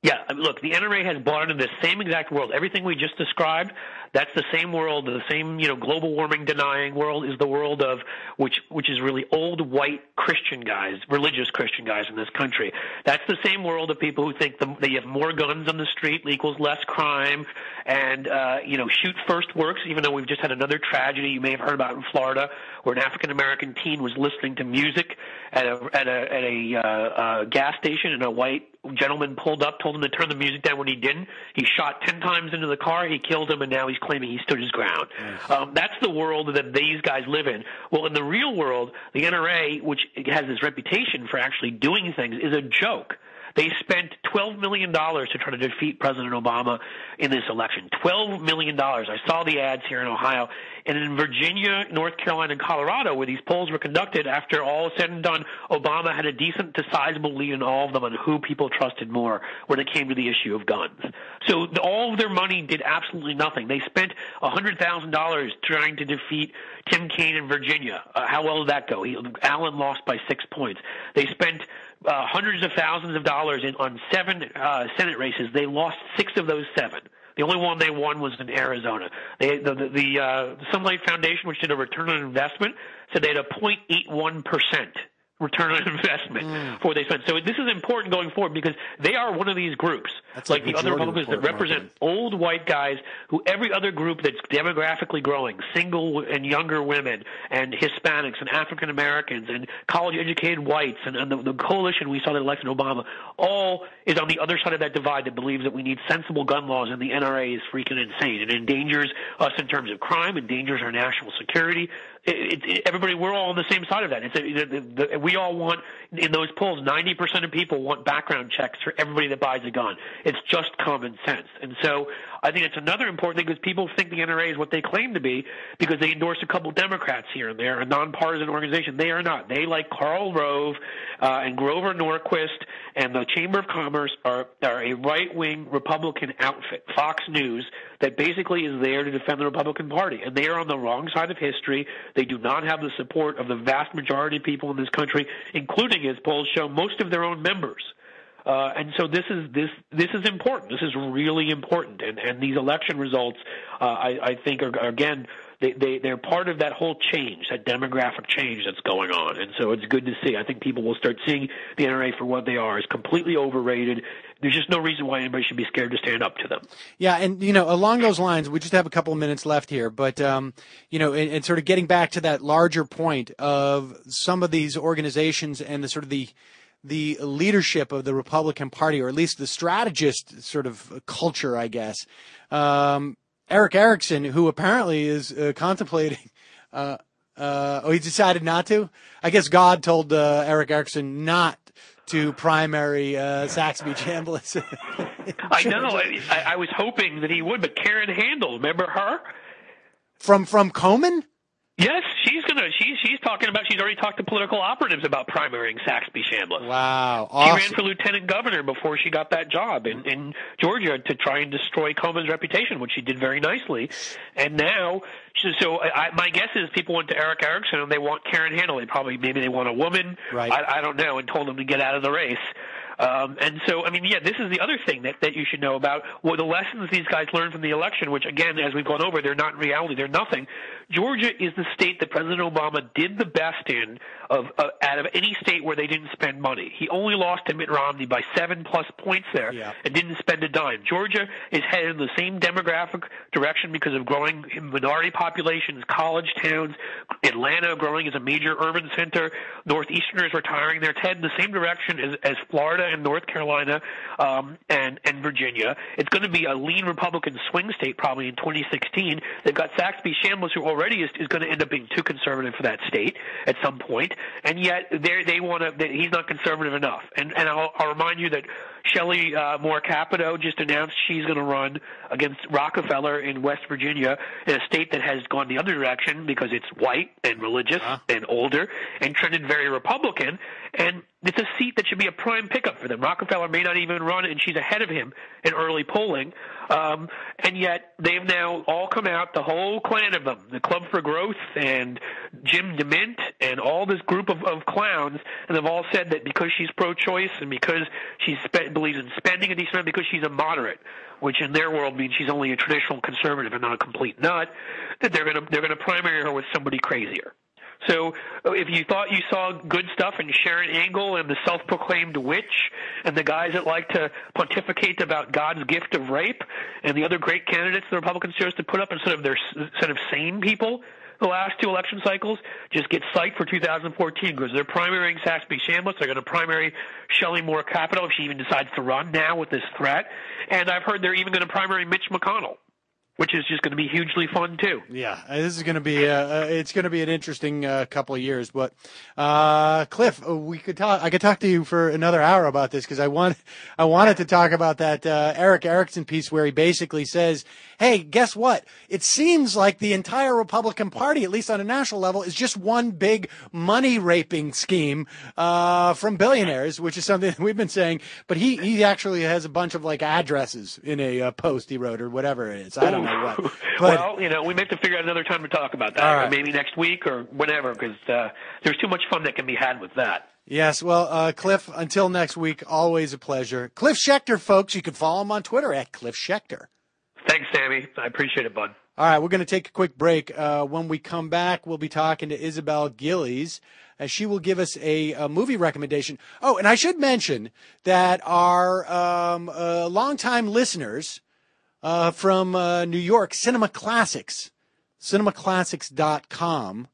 Yeah, I mean, look, the N R A has bought into this same exact world. Everything we just described, that's the same world, the same, you know, global warming denying world is the world of which which is really old white Christian guys, religious Christian guys in this country. That's the same world of people who think the, that you have more guns on the street equals less crime, and uh, you know, shoot first works. Even though we've just had another tragedy you may have heard about in Florida, where an African American teen was listening to music at a at a at a uh, uh, gas station, and a white gentleman pulled up, told him to turn the music down when he didn't. He shot ten times into the car. He killed him, and now he's claiming he stood his ground. Nice. Um, that's the world that these guys live in. Well, in the real world, the N R A, which has this reputation for actually doing things, is a joke. They spent twelve million dollars to try to defeat President Obama in this election. twelve million dollars. I saw the ads here in Ohio. And in Virginia, North Carolina, and Colorado, where these polls were conducted, after all is said and done, Obama had a decent to sizable lead in all of them on who people trusted more when it came to the issue of guns. So the, all of their money did absolutely nothing. They spent one hundred thousand dollars trying to defeat Tim Kaine in Virginia. Uh, how well did that go? He, Allen lost by six points. They spent uh, hundreds of thousands of dollars in, on seven uh, Senate races. They lost six of those seven. The only one they won was in Arizona. They, the the, the uh, Sunlight Foundation, which did a return on investment, said they had a zero point eight one percent return on investment mm. for what they spent. So this is important going forward because they are one of these groups, that's like the other Republicans that represent market. Old white guys who every other group that's demographically growing, single and younger women and Hispanics and African Americans and college-educated whites and, and the, the coalition we saw that elected Obama, all is on the other side of that divide that believes that we need sensible gun laws, and the N R A is freaking insane. It endangers us in terms of crime, endangers our national security. It, it, it, everybody, we're all on the same side of that. It's a, the, the, we all want, in those polls, ninety percent of people want background checks for everybody that buys a gun. It's just common sense. And so I think it's another important thing because people think the N R A is what they claim to be because they endorse a couple Democrats here and there, a nonpartisan organization. They are not. They, like Karl Rove uh, and Grover Norquist and the Chamber of Commerce, are, are a right-wing Republican outfit, Fox News, that basically is there to defend the Republican Party. And they are on the wrong side of history. They do not have the support of the vast majority of people in this country, including, as polls show, most of their own members. Uh, and so this is this this is important. This is really important. And, and these election results, uh, I, I think, are, are again, they, they, they're part of that whole change, that demographic change that's going on. And so it's good to see. I think people will start seeing the N R A for what they are, is completely overrated. There's just no reason why anybody should be scared to stand up to them. Yeah, and, you know, along those lines, we just have a couple of minutes left here, but, um, you know, and, and sort of getting back to that larger point of some of these organizations and the sort of the the leadership of the Republican Party, or at least the strategist sort of culture, I guess. Um, Eric Erickson, who apparently is uh, contemplating, uh, uh, oh, he decided not to? I guess God told uh, Eric Erickson not to primary uh, Saxby Chambliss. I know. I, I was hoping that he would, but Karen Handel, remember her? From from Komen? Yes, she's gonna. She's she's talking about. She's already talked to political operatives about primarying Saxby Chambliss. Wow, awesome. She ran for lieutenant governor before she got that job in in Georgia to try and destroy Komen's reputation, which she did very nicely. And now, so, so I, my guess is people went to Eric Erickson and they want Karen Handel. They probably maybe they want a woman. Right. I, I don't know, and told them to get out of the race. Um, and so, I mean, yeah, this is the other thing that, that you should know about. Well, the lessons these guys learned from the election, which, again, as we've gone over, they're not in reality. They're nothing. Georgia is the state that President Obama did the best in of uh, out of any state where they didn't spend money. He only lost to Mitt Romney by seven-plus points there yeah. and didn't spend a dime. Georgia is headed in the same demographic direction because of growing minority populations, college towns, Atlanta growing as a major urban center, Northeasterners retiring there. It's headed in the same direction as, as Florida and North Carolina um, and, and Virginia. It's going to be a lean Republican swing state probably in twenty sixteen. They've got Saxby Chambliss, who already is, is going to end up being too conservative for that state at some point, and yet they they want to. He's not conservative enough. And and I'll, I'll remind you that Shelley uh, Moore Capito just announced she's going to run against Rockefeller in West Virginia, in a state that has gone the other direction because it's white and religious huh? and older and trended very Republican. And it's a seat that should be a prime pickup for them. Rockefeller may not even run, and she's ahead of him in early polling. Um, and yet they've now all come out, the whole clan of them, the Club for Growth and Jim DeMint and all this group of, of clowns, and they've all said that because she's pro-choice and because she spe- believes in spending a decent amount, because she's a moderate, which in their world means she's only a traditional conservative and not a complete nut, that they're going to they're going to primary her with somebody crazier. So if you thought you saw good stuff in Sharon Angle and the self-proclaimed witch and the guys that like to pontificate about God's gift of rape and the other great candidates the Republicans chose to put up instead of their set of sane people the last two election cycles, just get psyched for two thousand fourteen because they're primarying Saxby Chambliss. They're going to primary Shelley Moore Capito if she even decides to run now with this threat. And I've heard they're even going to primary Mitch McConnell, which is just going to be hugely fun too. Yeah, this is going to be uh, it's going to be an interesting uh, couple of years. But uh, Cliff, we could talk. I could talk to you for another hour about this because I want I wanted to talk about that uh, Eric Erickson piece where he basically says, "Hey, guess what? It seems like the entire Republican Party, at least on a national level, is just one big money raping scheme uh, from billionaires," which is something that we've been saying. But he he actually has a bunch of like addresses in a uh, post he wrote or whatever it is. I don't know. What. But, well, you know, we may have to figure out another time to talk about that, right. or maybe next week or whenever, because uh, there's too much fun that can be had with that. Yes, well, uh, Cliff, until next week, always a pleasure. Cliff Schechter, folks, you can follow him on Twitter at Cliff Schechter. Thanks, Sammy. I appreciate it, bud. All right, we're going to take a quick break. Uh, when we come back, we'll be talking to Isabel Gillies, as she will give us a, a movie recommendation. Oh, and I should mention that our um, uh, longtime listeners Uh, from uh, New York, Cinema Classics, cinema classics dot com.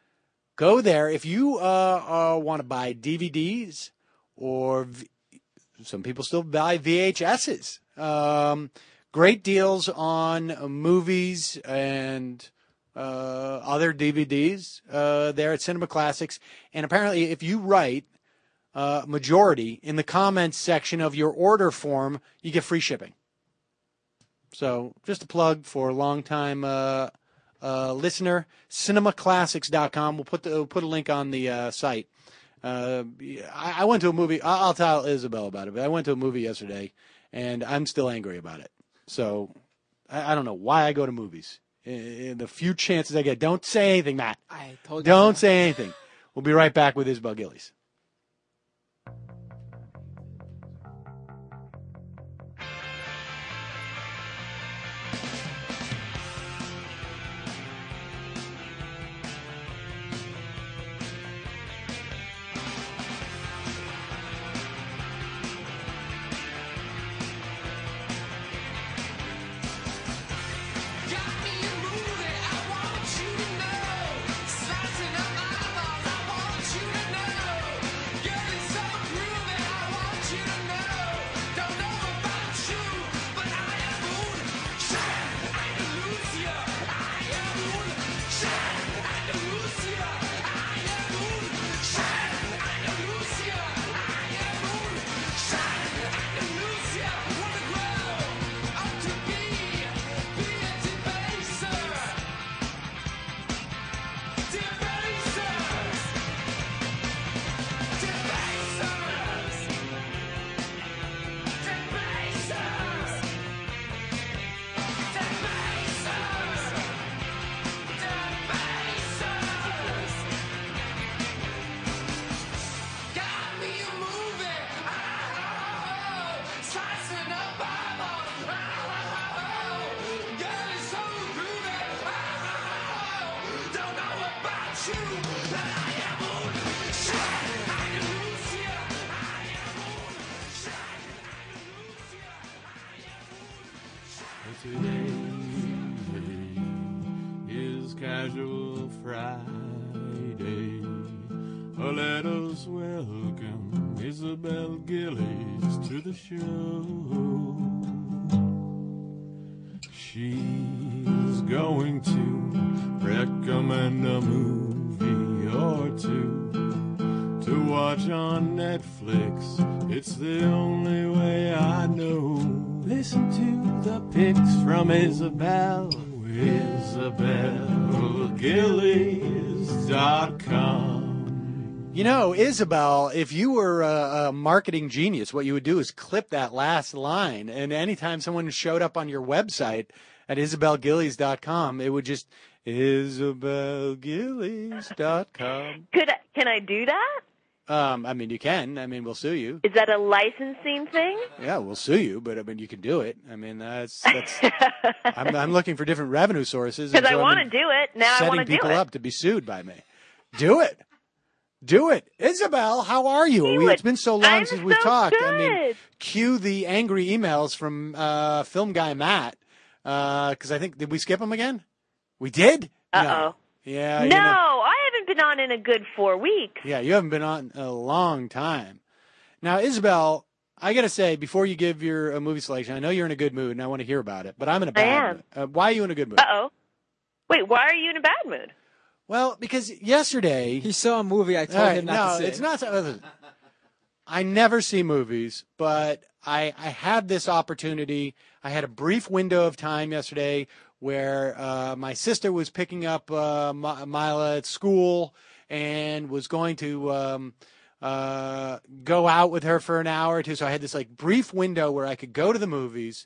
Go there. If you uh, uh, want to buy D V Ds, or v- some people still buy V H S's, um, great deals on uh, movies and uh, other D V Ds uh, there at Cinema Classics. And apparently, if you write uh, majority in the comments section of your order form, you get free shipping. So just a plug for a long-time uh, uh, listener, cinema classics dot com. We'll put the, we'll put a link on the uh, site. Uh, I, I went to a movie. I'll, I'll tell Isabel about it, but I went to a movie yesterday, and I'm still angry about it. So I, I don't know why I go to movies. In the few chances I get, don't say anything, Matt. I told you. Don't so. say anything. We'll be right back with Isabel Gillies. Today is Casual Friday. Oh, let us welcome Isabel Gillies to the show. She's going to recommend a movie or two to watch on Netflix. It's the only way I know. Listen to the picks from Isabel, isabel gillies dot com. You know, Isabel, if you were a, a marketing genius, what you would do is clip that last line, and anytime someone showed up on your website at isabel gillies dot com, it would just isabel gillies dot com. Could I, can I do that? Um, I mean, you can. I mean, we'll sue you. Is that a licensing thing? Yeah, we'll sue you, but I mean, you can do it. I mean, that's that's. I'm, I'm looking for different revenue sources Because so I want to I'm do it. Now I want to setting do people it. up to be sued by me. Do it. Do it. Isabel, how are you? Do We, it. it's been so long I'm since we've so talked. I mean, good. cue the angry emails from uh, film guy Matt. Because I think, did we skip him again? We did? Uh-oh. No. Yeah. No, you know, I haven't been on in a good four weeks. yeah, you haven't been on a long time. Now, Isabel, I got to say, before you give your uh, movie selection, I know you're in a good mood, and I want to hear about it, but I'm in a bad am. mood. Uh, why are you in a good mood? Uh-oh. Wait, why are you in a bad mood? Well, because yesterday... He saw a movie. I told All right, him not no, to see. it's not. So, I never see movies, but I I had this opportunity. I had a brief window of time yesterday where uh, my sister was picking up uh, Mi- Mila at school and was going to um, uh, go out with her for an hour or two. So I had this like brief window where I could go to the movies.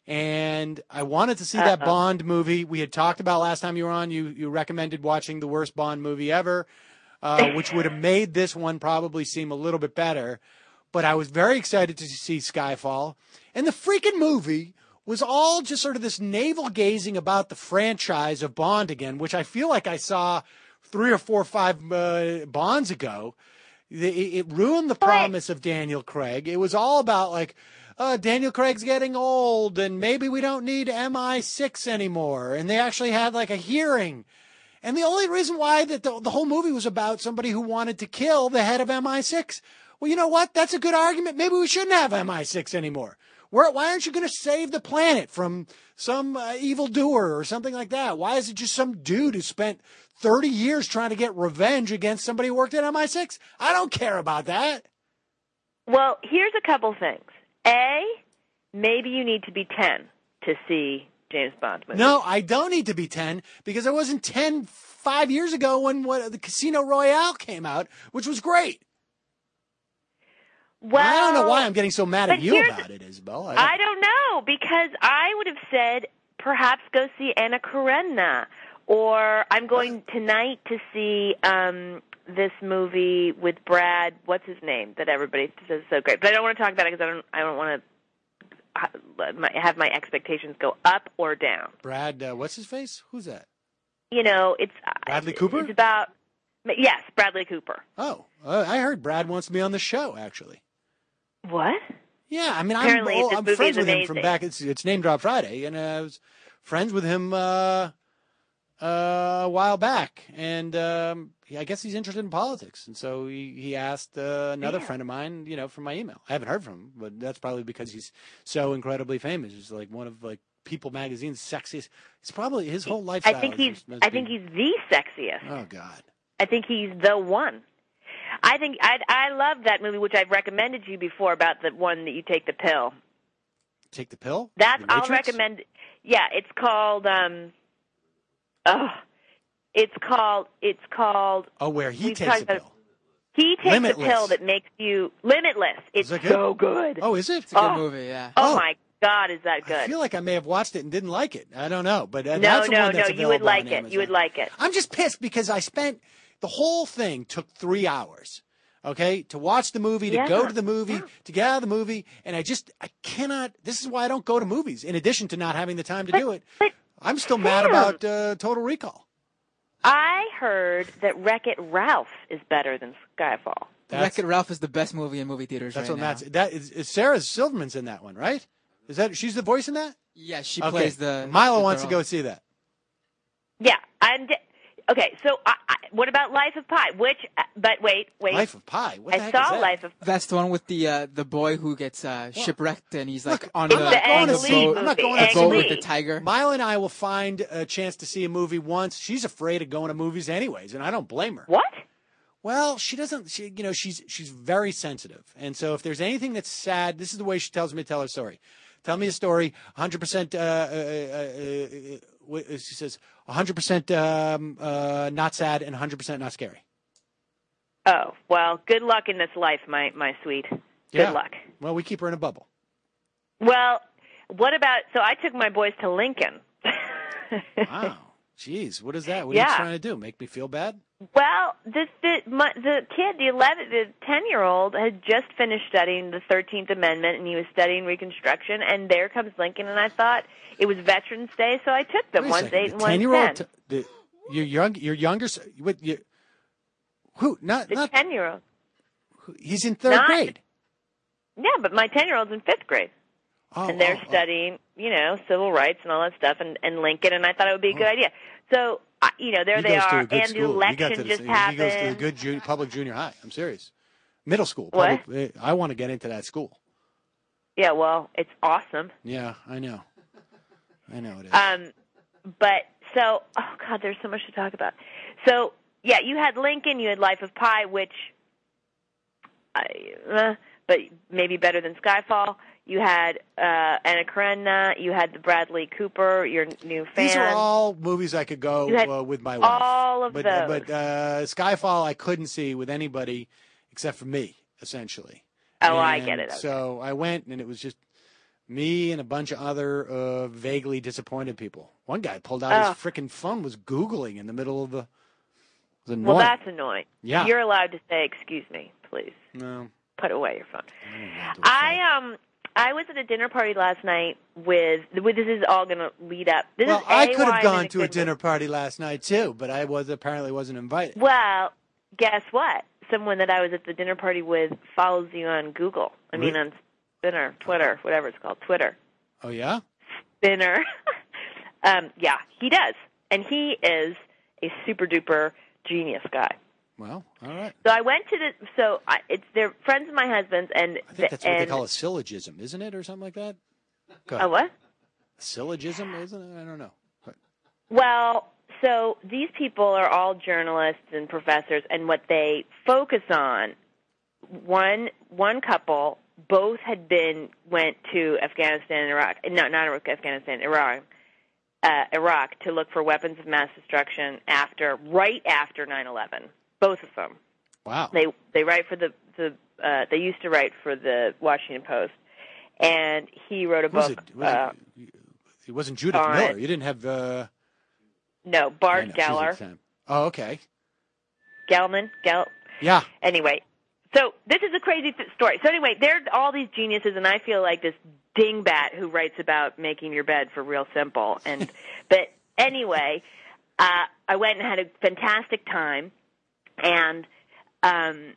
And I wanted to see that Uh-oh. Bond movie we had talked about last time you were on. You you recommended watching the worst Bond movie ever, uh, which would have made this one probably seem a little bit better. But I was very excited to see Skyfall. And the freaking movie was all just sort of this navel gazing about the franchise of Bond again, which I feel like I saw three or four or five uh, Bonds ago. It, it ruined the promise of Daniel Craig. It was all about like, Uh, Daniel Craig's getting old, and maybe we don't need M I six anymore. And they actually had like a hearing. And the only reason why that the, the whole movie was about somebody who wanted to kill the head of M I six. Well, you know what? That's a good argument. Maybe we shouldn't have M I six anymore. Where, why aren't you going to save the planet from some uh, evildoer or something like that? Why is it just some dude who spent thirty years trying to get revenge against somebody who worked at M I six? I don't care about that. Well, here's a couple things. A, maybe you need to be ten to see James Bond movies. No, I don't need to be ten because I wasn't ten five years ago when what, the Casino Royale came out, which was great. Well, I don't know why I'm getting so mad at but you here's- about it, Isabel. I, I don't know, because I would have said perhaps go see Anna Karenina, or I'm going tonight to see um, this movie with Brad. What's his name that everybody says is so great? But I don't want to talk about it because I don't. I don't want to have my expectations go up or down. Brad, uh, what's his face? Who's that? You know, it's Bradley uh, Cooper? It's about yes, Bradley Cooper. Oh, uh, I heard Brad wants to be on the show, actually. What? Yeah, I mean, I'm, Apparently oh, this I'm movie friends is with him from amazing. back. It's, it's Name Drop Friday, and uh, I was friends with him uh, uh, a while back, and um, he- I guess he's interested in politics, and so he he asked uh, another Yeah. friend of mine, you know, from my email. I haven't heard from him, but that's probably because he's so incredibly famous. He's like one of like People Magazine's sexiest. It's probably his whole lifestyle. I think is he's. just- must I think be- he's the sexiest. Oh God. I think he's the one. I think I I love that movie, which I've recommended to you before about the one that you take the pill. Take the pill? That's The I'll Matrix? recommend. Yeah, it's called. Um, oh, it's called. It's called. Oh, where he we've takes talked the about- pill. He takes Limitless. the pill that makes you limitless. It's Is that good? so good. Oh, is it? It's a good Oh. movie, yeah. Oh, Oh. my God, is that good? I feel like I may have watched it and didn't like it. I don't know, but uh, no, that's the no, one that's no. You would available like on it. Amazon. You would like it. I'm just pissed because I spent the whole thing took three hours. Okay, to watch the movie, to Yeah. go to the movie, Yeah. to get out of the movie, and I just I cannot. This is why I don't go to movies. In addition to not having the time to But- do it, but, I'm still mad Sam, about uh, Total Recall. I heard that Wreck-It Ralph is better than Skyfall. That's, Wreck-It Ralph is the best movie in movie theaters that's right what now. Matt's. That is, is Sarah Silverman's in that one, right? Is that she's the voice in that? Yeah, she Okay. plays the. Milo the wants to girl. go see that. Yeah, I'm. De- okay, so I, I, what about Life of Pi? Which? uh, But wait, wait. Life of Pi. What the I heck saw is that? Life of. That's the one with the uh, the boy who gets uh, shipwrecked and he's like Look, on I'm the, not the going on to the Ang see. Lee boat, I'm not movie, going the to Ang boat see. with Lee. the tiger. Milo and I will find a chance to see a movie once. She's afraid of going to movies anyways, and I don't blame her. What? Well, she doesn't. She, you know, she's she's very sensitive, and so if there's anything that's sad, this is the way she tells me to tell her story. Tell me a story. one hundred percent. Uh, uh, uh, uh, what- she says one hundred percent um, uh, not sad and one hundred percent not scary. Oh, well, good luck in this life, my, my sweet. Good Yeah. luck. Well, we keep her in a bubble. Well, what about, so I took my boys to Lincoln. Wow. Jeez, what is that? What are Yeah. you trying to do? Make me feel bad? Well, the the, my, the kid, the eleven, the ten-year-old, had just finished studying the thirteenth Amendment, and he was studying Reconstruction. And there comes Lincoln, and I thought it was Veterans Day, so I took them. Wait a One's second. eight The and one's ten-year-old, ten. t- the, your young, your younger, s- what? You, who? Not The not. ten-year-old. who- He's in third Not- grade. Yeah, but my ten-year-old's in fifth grade. Oh, and they're oh, oh. studying, you know, civil rights and all that stuff, and, and Lincoln, and I thought it would be a good idea. So, I you know, there He they goes to are, a good and school. the He got election to the- just he happened. goes to a good junior, public junior high. I'm serious. Middle school. What? Public, I want to get into that school. Yeah, well, it's awesome. Yeah, I know. I know it is. Um, but so, oh God, there's so much to talk about. So, yeah, you had Lincoln, you had Life of Pi, which, I, uh, but maybe better than Skyfall. You had uh, Anna Karenina. You had the Bradley Cooper, your new fan. These are all movies I could go You had uh, with my wife. all of but, those. But uh, Skyfall I couldn't see with anybody except for me, essentially. Oh, I And get it. Okay. So I went, and it was just me and a bunch of other uh, vaguely disappointed people. One guy pulled out Oh. his frickin' phone, was Googling in the middle of the. It was annoying. Well, that's annoying. Yeah. You're allowed to say, excuse me, please. No. Put away your phone. I don't want to I um I was at a dinner party last night with, with this is all going to lead up. This Well, is I A, could why have I'm gone in to a good dinner mood. party last night too, but I was apparently wasn't invited. Well, guess what? Someone that I was at the dinner party with follows you on Google. I mean, Re- on Spinner, Twitter, whatever it's called, Twitter. Oh yeah? Spinner. um, yeah, he does. And he is a super duper genius guy. Well, all right. So I went to the, so I, it's, they're friends of my husband's, and I think that's what and, they call a syllogism, isn't it, or something like that? Go a ahead. what? A syllogism, isn't it? I don't know. But- Well, so these people are all journalists and professors, and what they focus on, one one couple, both had been, went to Afghanistan and Iraq, no, not Iraq, Afghanistan, Iraq, uh, Iraq to look for weapons of mass destruction after, right after nine eleven. Both of them. Wow. They they write for the the uh, they used to write for the Washington Post, and he wrote a Was book. it, was uh, it, it wasn't Judith on- Miller. You didn't have. Uh, no, I Bart know, she's Galler, at the time. Oh, okay. Gelman, Gell. Yeah. Anyway, so this is a crazy th- story. So anyway, there are all these geniuses, and I feel like this dingbat who writes about making your bed for real simple. And but anyway, uh, I went and had a fantastic time, and um,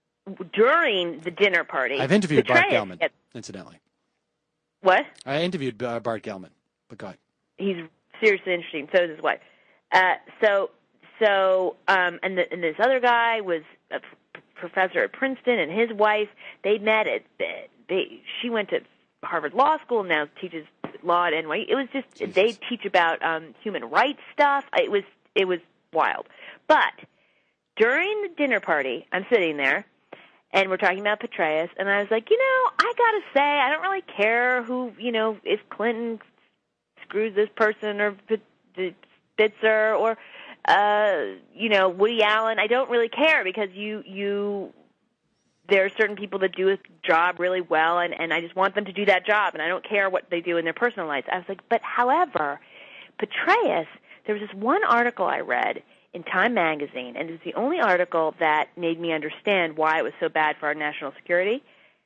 during the dinner party, I've interviewed Bart Petraeus Gelman, gets- incidentally. What? I interviewed uh, Bart Gelman. But go ahead. He's seriously interesting. So is his wife. Uh, so, so, um, and, the, and this other guy was a p- professor at Princeton, and his wife. They met at. They she went to Harvard Law School, now teaches law at N Y U. It was just Jesus. they teach about um, human rights stuff. It was it was wild. But during the dinner party, I'm sitting there, and we're talking about Petraeus, and I was like, you know, I gotta say, I don't really care who, you know, if Clinton screws this person or P- P- Spitzer or, uh, you know, Woody Allen. I don't really care because you, you, there are certain people that do a job really well, and, and I just want them to do that job, and I don't care what they do in their personal lives. I was like, but however, Petraeus, there was this one article I read in Time magazine, and it was the only article that made me understand why it was so bad for our national security,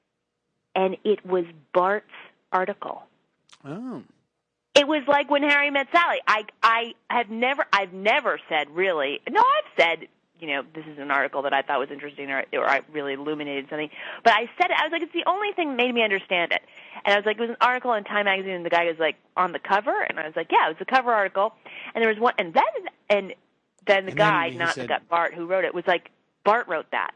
and it was Bart's article. Oh. It was like When Harry Met Sally. I I have never I've never said really. No, I've said, you know, this is an article that I thought was interesting, or or I really illuminated something. But I said it. I was like, it's the only thing that made me understand it. And I was like, it was an article in Time magazine, and the guy was like on the cover, and I was like, yeah, it was a cover article. And there was one, and then and then the And then guy, he not said- the guy, Bart, who wrote it, was like, Bart wrote that.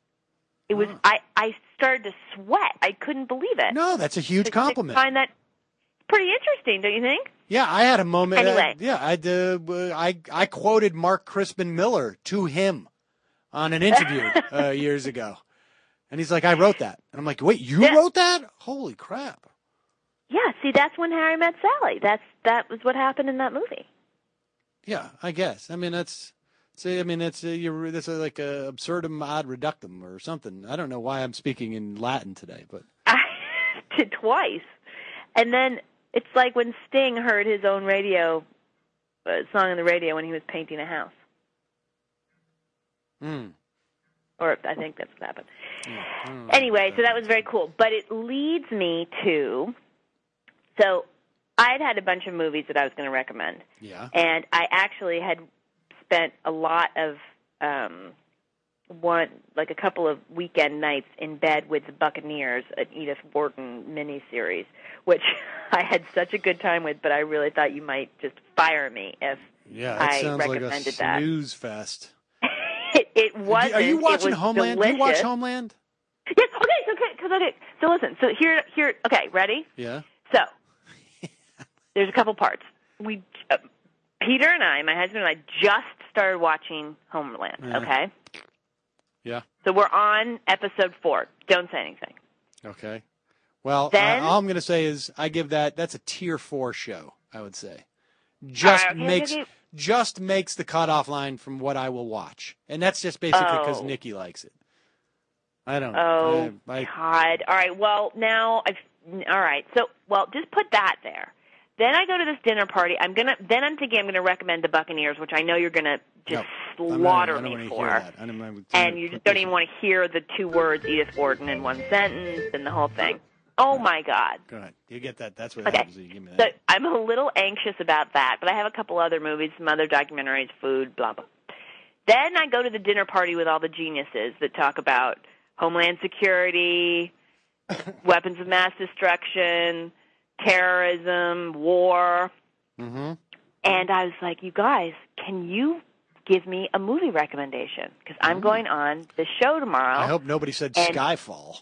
It was Oh. I I started to sweat. I couldn't believe it. No, that's a huge I compliment. find that pretty interesting, don't you think? Yeah, I had a moment. Anyway. uh, yeah, I, uh, I I quoted Mark Crispin Miller to him on an interview uh, years ago, and he's like, "I wrote that," and I'm like, "Wait, you Yeah. wrote that? Holy crap!" Yeah, see, that's When Harry Met Sally. That's that was what happened in that movie. Yeah, I guess. I mean, that's See, I mean, it's a, you're, that's a, like a absurdum ad reductum or something. I don't know why I'm speaking in Latin today, but I did twice. And then it's like when Sting heard his own radio uh, song on the radio when he was painting a house. Hmm. Or I think that's what happened. Mm. Anyway, so that was very cool. But it leads me to, so I had had a bunch of movies that I was going to recommend. Yeah. And I actually had spent a lot of, um, one, like a couple of weekend nights in bed with the Buccaneers, an Edith Wharton miniseries, which I had such a good time with, but I really thought you might just fire me if yeah, that I sounds like a recommended that. snooze fest. It, it wasn't. Are you watching it was Homeland? Delicious. Do you watch Homeland? Yes. Okay. Okay. Cause, okay. So listen. So here, here. Okay. Ready? Yeah. So there's a couple parts. We, uh, Peter and I, my husband and I, just started watching Homeland. Yeah. Okay. Yeah. So we're on episode four. Don't say anything. Okay. Well, Then- uh, all I'm going to say is I give that that's a tier four show. I would say, just All right, okay, makes okay, okay. just makes the cutoff line from what I will watch, and that's just basically because Oh. Nikki likes it. I don't. Oh I, I, God! All right. Well, now I've. All right. So, well, just put that there. Then I go to this dinner party. I'm gonna. Then I'm thinking I'm gonna recommend the Buccaneers, which I know you're gonna just no, I'm not- slaughter I don't me wanna for. hear that. I don't, I'm, And you just don't even want to hear the two words Edith Wharton in one sentence and the whole thing. Oh my God! Go ahead. You get that. That's what Okay. happens. You give me So that. I'm a little anxious about that, but I have a couple other movies, some other documentaries, food, blah blah. Then I go to the dinner party with all the geniuses that talk about Homeland Security, weapons of mass destruction, terrorism, war. Mm-hmm. And I was like, you guys, can you give me a movie recommendation? Because I'm going on the show tomorrow. I hope nobody said and- Skyfall.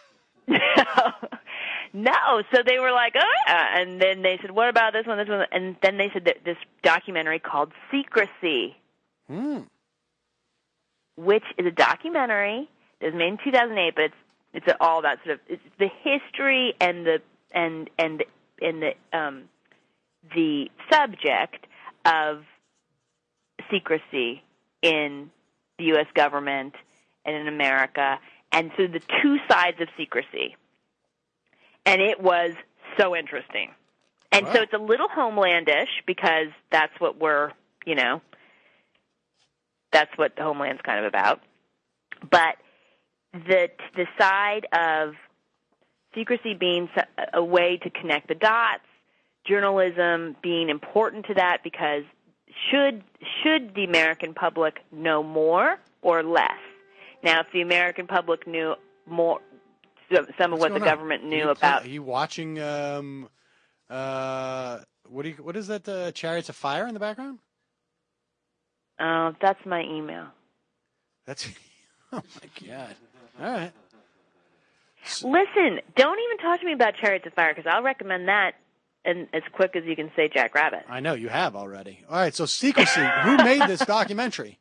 No, so they were like, oh, yeah. And then they said, what about this one, this one? And then they said that this documentary called Secrecy, Hmm. which is a documentary that was made in two thousand eight, but it's it's all about sort of it's the history and the and and and the um the subject of secrecy in the U S government and in America, and so the two sides of secrecy. And it was so interesting. And Wow. so it's a little Homelandish because that's what we're, you know, that's what the Homeland's kind of about. But the the side of secrecy being a way to connect the dots, journalism being important to that because should should the American public know more or less? Now, if the American public knew more, some of What's what the going on? government knew you, about. Are you watching? Um, uh, what do you? What is that? Uh, Chariots of Fire in the background? Oh, that's my email. That's. Oh my God! All right. Listen, don't even talk to me about Chariots of Fire because I'll recommend that and as quick as you can say Jack Rabbit. I know you have already. All right. So secrecy. Who made this documentary?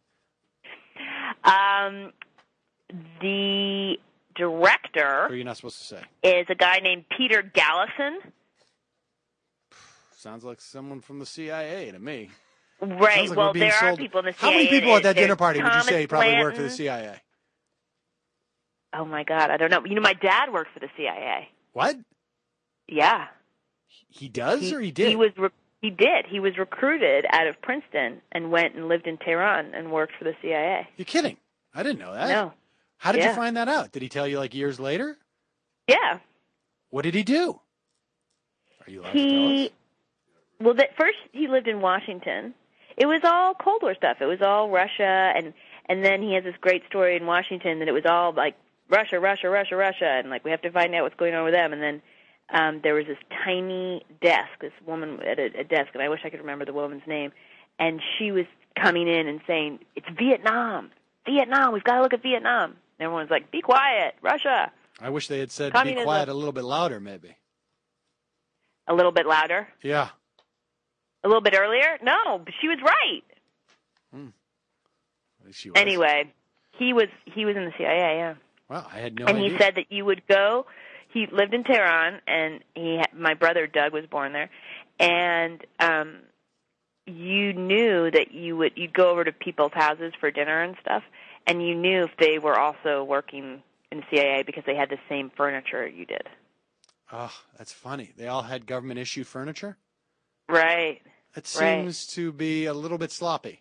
Um, the director Or you're not supposed to say. is a guy named Peter Gallison. Sounds like someone from the C I A to me. Right. Sounds like well, we're being there are sold- people in the C I A. How many people at that There's dinner party would you say Thomas probably work for the Blanton. C I A? Oh my God, I don't know. You know, my dad worked for the C I A. What? Yeah. He does He, or he did? He was. Re- he did. He was recruited out of Princeton and went and lived in Tehran and worked for the C I A. You're kidding. I didn't know that. No. How did Yeah. you find that out? Did he tell you like years later? Yeah. What did he do? Are you allowed to tell He. us? Well, that first he lived in Washington. It was all Cold War stuff. It was all Russia, and and then he has this great story in Washington that it was all like Russia, Russia, Russia, Russia, and like we have to find out what's going on with them. And then um, there was this tiny desk, this woman at a, a desk, and I wish I could remember the woman's name, and she was coming in and saying, "It's Vietnam, Vietnam. We've got to look at Vietnam." And everyone's like, "Be quiet, Russia." I wish they had said Communism. be quiet a little bit louder, maybe. A little bit louder. Yeah. A little bit earlier. No, but she was right. She was. Anyway, he was he was in the C I A, yeah. Well, I had no and idea. he said that you would go. He lived in Tehran, and he, my brother Doug was born there, and um, you knew that you would you'd go over to people's houses for dinner and stuff, and you knew if they were also working in the C I A because they had the same furniture you did. Oh, that's funny. They all had government-issued furniture? Right. It right. seems to be a little bit sloppy.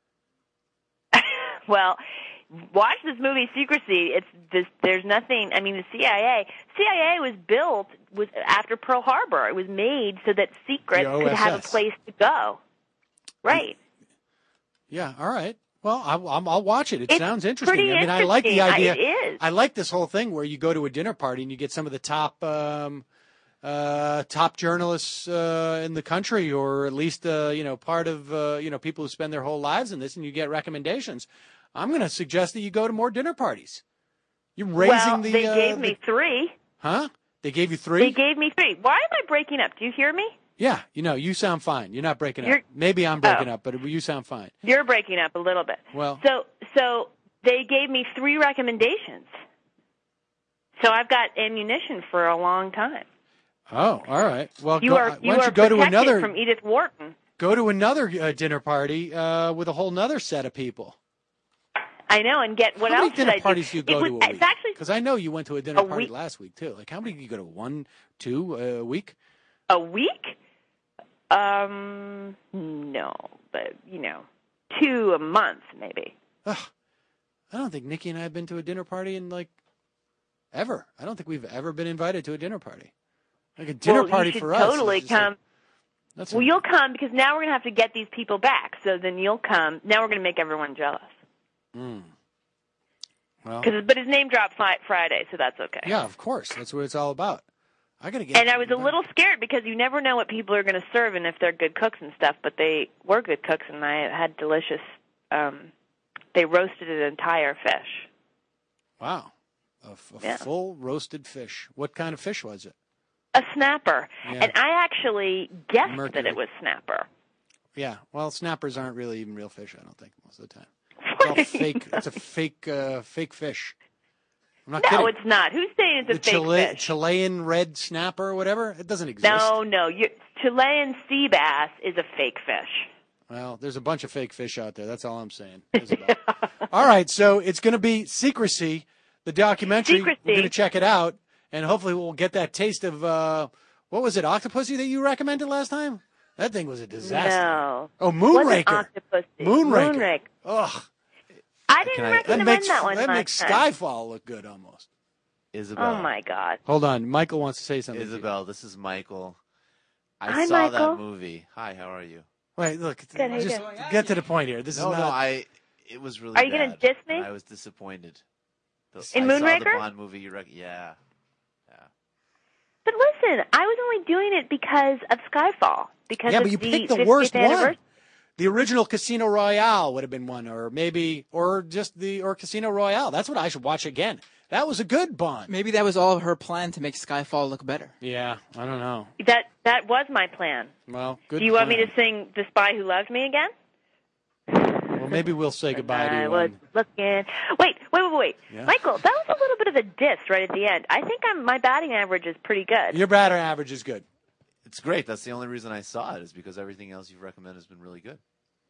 Well, watch this movie, Secrecy. It's this. There's nothing. I mean, the C I A. C I A was built was after Pearl Harbor. It was made so that secrets could have a place to go. Right. Yeah. All right. Well, I'll, I'll watch it. It it's sounds interesting. Pretty I mean, I like the idea. It is. I like this whole thing where you go to a dinner party and you get some of the top, um, uh, top journalists uh, in the country, or at least uh, you know part of uh, you know people who spend their whole lives in this, and you get recommendations. I'm going to suggest that you go to more dinner parties. You're raising well, the. they uh, gave the, me three. Huh? They gave you three? They gave me three. Why am I breaking up? Do you hear me? Yeah, you know, you sound fine. You're not breaking You're, up. Maybe I'm breaking oh. up, but you sound fine. You're breaking up a little bit. Well, so so they gave me three recommendations. So I've got ammunition for a long time. Oh, all right. Well, you go, are why you don't are you go to protected another from Edith Wharton. Go to another uh, dinner party uh, with a whole nother set of people. I know, and get what how else many dinner did I parties do you go was, to a week? It's actually because I know you went to a dinner a party week. last week too. Like how many do you go to? One, two uh, a week? A week? Um, no, but you know, two a month maybe. Ugh, I don't think Nikki and I have been to a dinner party in like ever. I don't think we've ever been invited to a dinner party. Like a dinner well, party you should for us. Totally come. Like, that's well, a, you'll come because now we're going to have to get these people back. So then you'll come. Now we're going to make everyone jealous. Mm. Well, Cause, but his name dropped Friday, so that's okay. Yeah, of course. That's what it's all about. I gotta get. And I was a little scared because you never know what people are going to serve and if they're good cooks and stuff. But they were good cooks, and I had delicious. Um, they roasted an entire fish. Wow, a, a yeah. full roasted fish. What kind of fish was it? A snapper, yeah. and I actually guessed Mercury. that it was snapper. Yeah, well, snappers aren't really even real fish. I don't think most of the time. It's all fake. It's a fake, uh, fake fish. I'm not no, kidding. it's not. Who's saying it's a the fake Chile, fish? Chilean red snapper or whatever? It doesn't exist. No, no. You, Chilean sea bass is a fake fish. Well, there's a bunch of fake fish out there. That's all I'm saying. All right, so it's going to be Secrecy, the documentary. Secrecy. We're going to check it out, and hopefully we'll get that taste of, uh, what was it, Octopussy that you recommended last time? That thing was a disaster. No. Oh, Moonraker. Octopussy. Moonraker. Moonraker. Ugh. I didn't I, recommend that makes, that one That last makes time. Skyfall look good almost. Isabel. Oh, my God. Hold on. Michael wants to say something. Isabel, this is Michael. I Hi, saw Michael. that movie. Hi, how are you? Wait, look. Good, how you just doing? get to the point here. This no, is no, not. I. It was really Are you bad. gonna diss me? I was disappointed. The, In I saw Moonraker? the Bond movie. You rec- yeah. Yeah. But listen, I was only doing it because of Skyfall. Because Yeah, of but you the picked the fiftieth worst one. anniversary. The original Casino Royale would have been one, or maybe, or just the, or Casino Royale. That's what I should watch again. That was a good Bond. Maybe that was all her plan to make Skyfall look better. Yeah, I don't know. That that was my plan. Well, good. Do you want me plan. to sing "The Spy Who Loved Me" again? Well, maybe we'll say goodbye to I you. was on- looking. Wait, wait, wait, wait. Yeah? Michael, that was a little bit of a diss right at the end. I think I'm my batting average is pretty good. Your batter average is good. It's great. That's the only reason I saw it is because everything else you've recommended has been really good.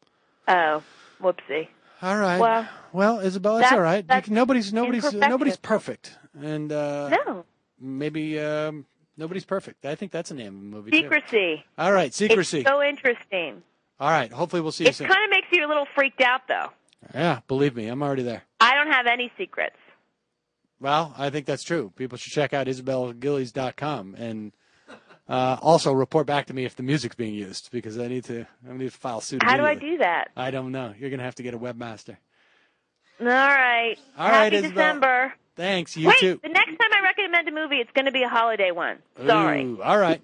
Oh, whoopsie. All right. Well, well Isabel, it's that's- all right. You that's can- nobody's nobody's uh, imperfection. nobody's perfect, and uh, No. maybe um, nobody's perfect. I think that's the name of the movie. too. Secrecy. All right, Secrecy. It's so interesting. All right. Hopefully, we'll see you It soon. kind of makes you a little freaked out, though. Yeah, believe me, I'm already there. I don't have any secrets. Well, I think that's true. People should check out isabel gillies dot com and uh, also report back to me if the music's being used because I need to I need to file suit. How do I immediately. do that? I don't know. You're going to have to get a webmaster. All right. All right, Happy Isabel. December. Thanks. You Wait, too. the next time I recommend a movie, it's going to be a holiday one. Sorry. Ooh, all right.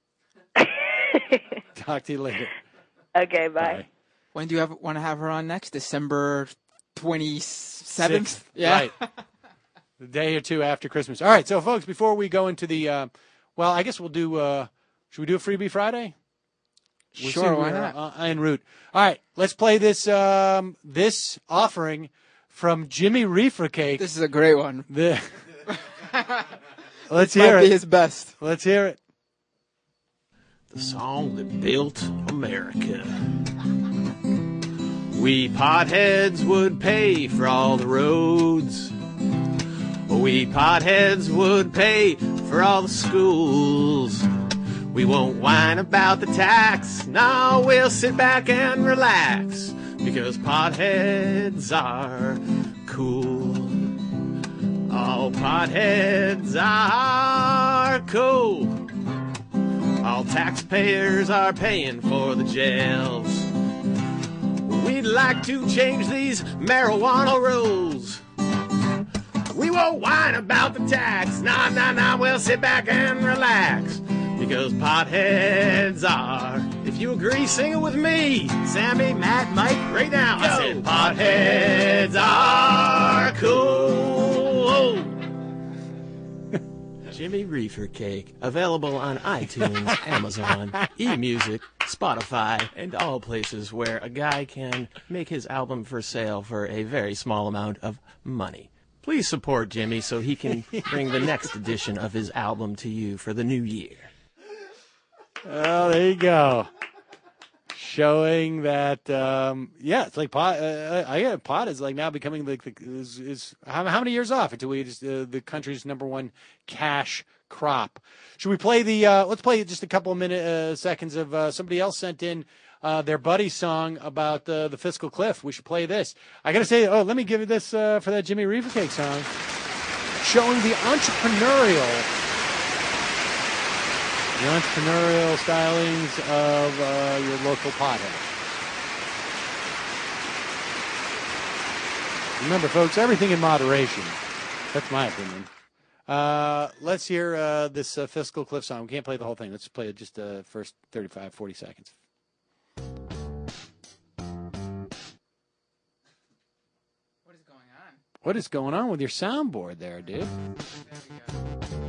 Talk to you later. Okay, bye. Bye. When do you have, want to have her on next? December twenty-seventh? Sixth. Yeah. Right. The day or two after Christmas. All right. So, folks, before we go into the, uh, well, I guess we'll do, uh, should we do a Freebie Friday? We'll Sure, see why we're, not? Uh, en route. All right. Let's play this, um, this offering from Jimmy Reefer Cake. This is a great one. The, let's Might hear be it. his best. Let's hear it. The song that built America. We potheads would pay for all the roads. We potheads would pay for all the schools. We won't whine about the tax. No, we'll sit back and relax because potheads are cool. All potheads are cool. All taxpayers are paying for the jails. We'd like to change these marijuana rules. We won't whine about the tax. Nah, nah, nah, we'll sit back and relax. Because potheads are. If you agree, sing it with me. Sammy, Matt, Mike, right now. I said potheads are cool. Jimmy Reefer Cake. Available on iTunes, Amazon, eMusic, Spotify, and all places where a guy can make his album for sale for a very small amount of money. Please support Jimmy so he can bring the next edition of his album to you for the new year. Well, there you go. Showing that, um, yeah, it's like pot. Uh, I get pot is like now becoming like the, is, is how, how many years off until we just uh, the country's number one cash crop. Should we play the? Uh, let's play just a couple of minute uh, seconds of uh, somebody else sent in uh, their buddy song about uh, the fiscal cliff. We should play this. I got to say, oh, let me give you this uh, for that Jimmy Reefer Cake song, showing the entrepreneurial. The entrepreneurial stylings of uh, your local pothead. Remember, folks, everything in moderation. That's my opinion. Uh, let's hear uh, this uh, Fiscal Cliff song. We can't play the whole thing. Let's play just the uh, first thirty-five, forty seconds. What is going on? What is going on with your soundboard there, dude? There we go.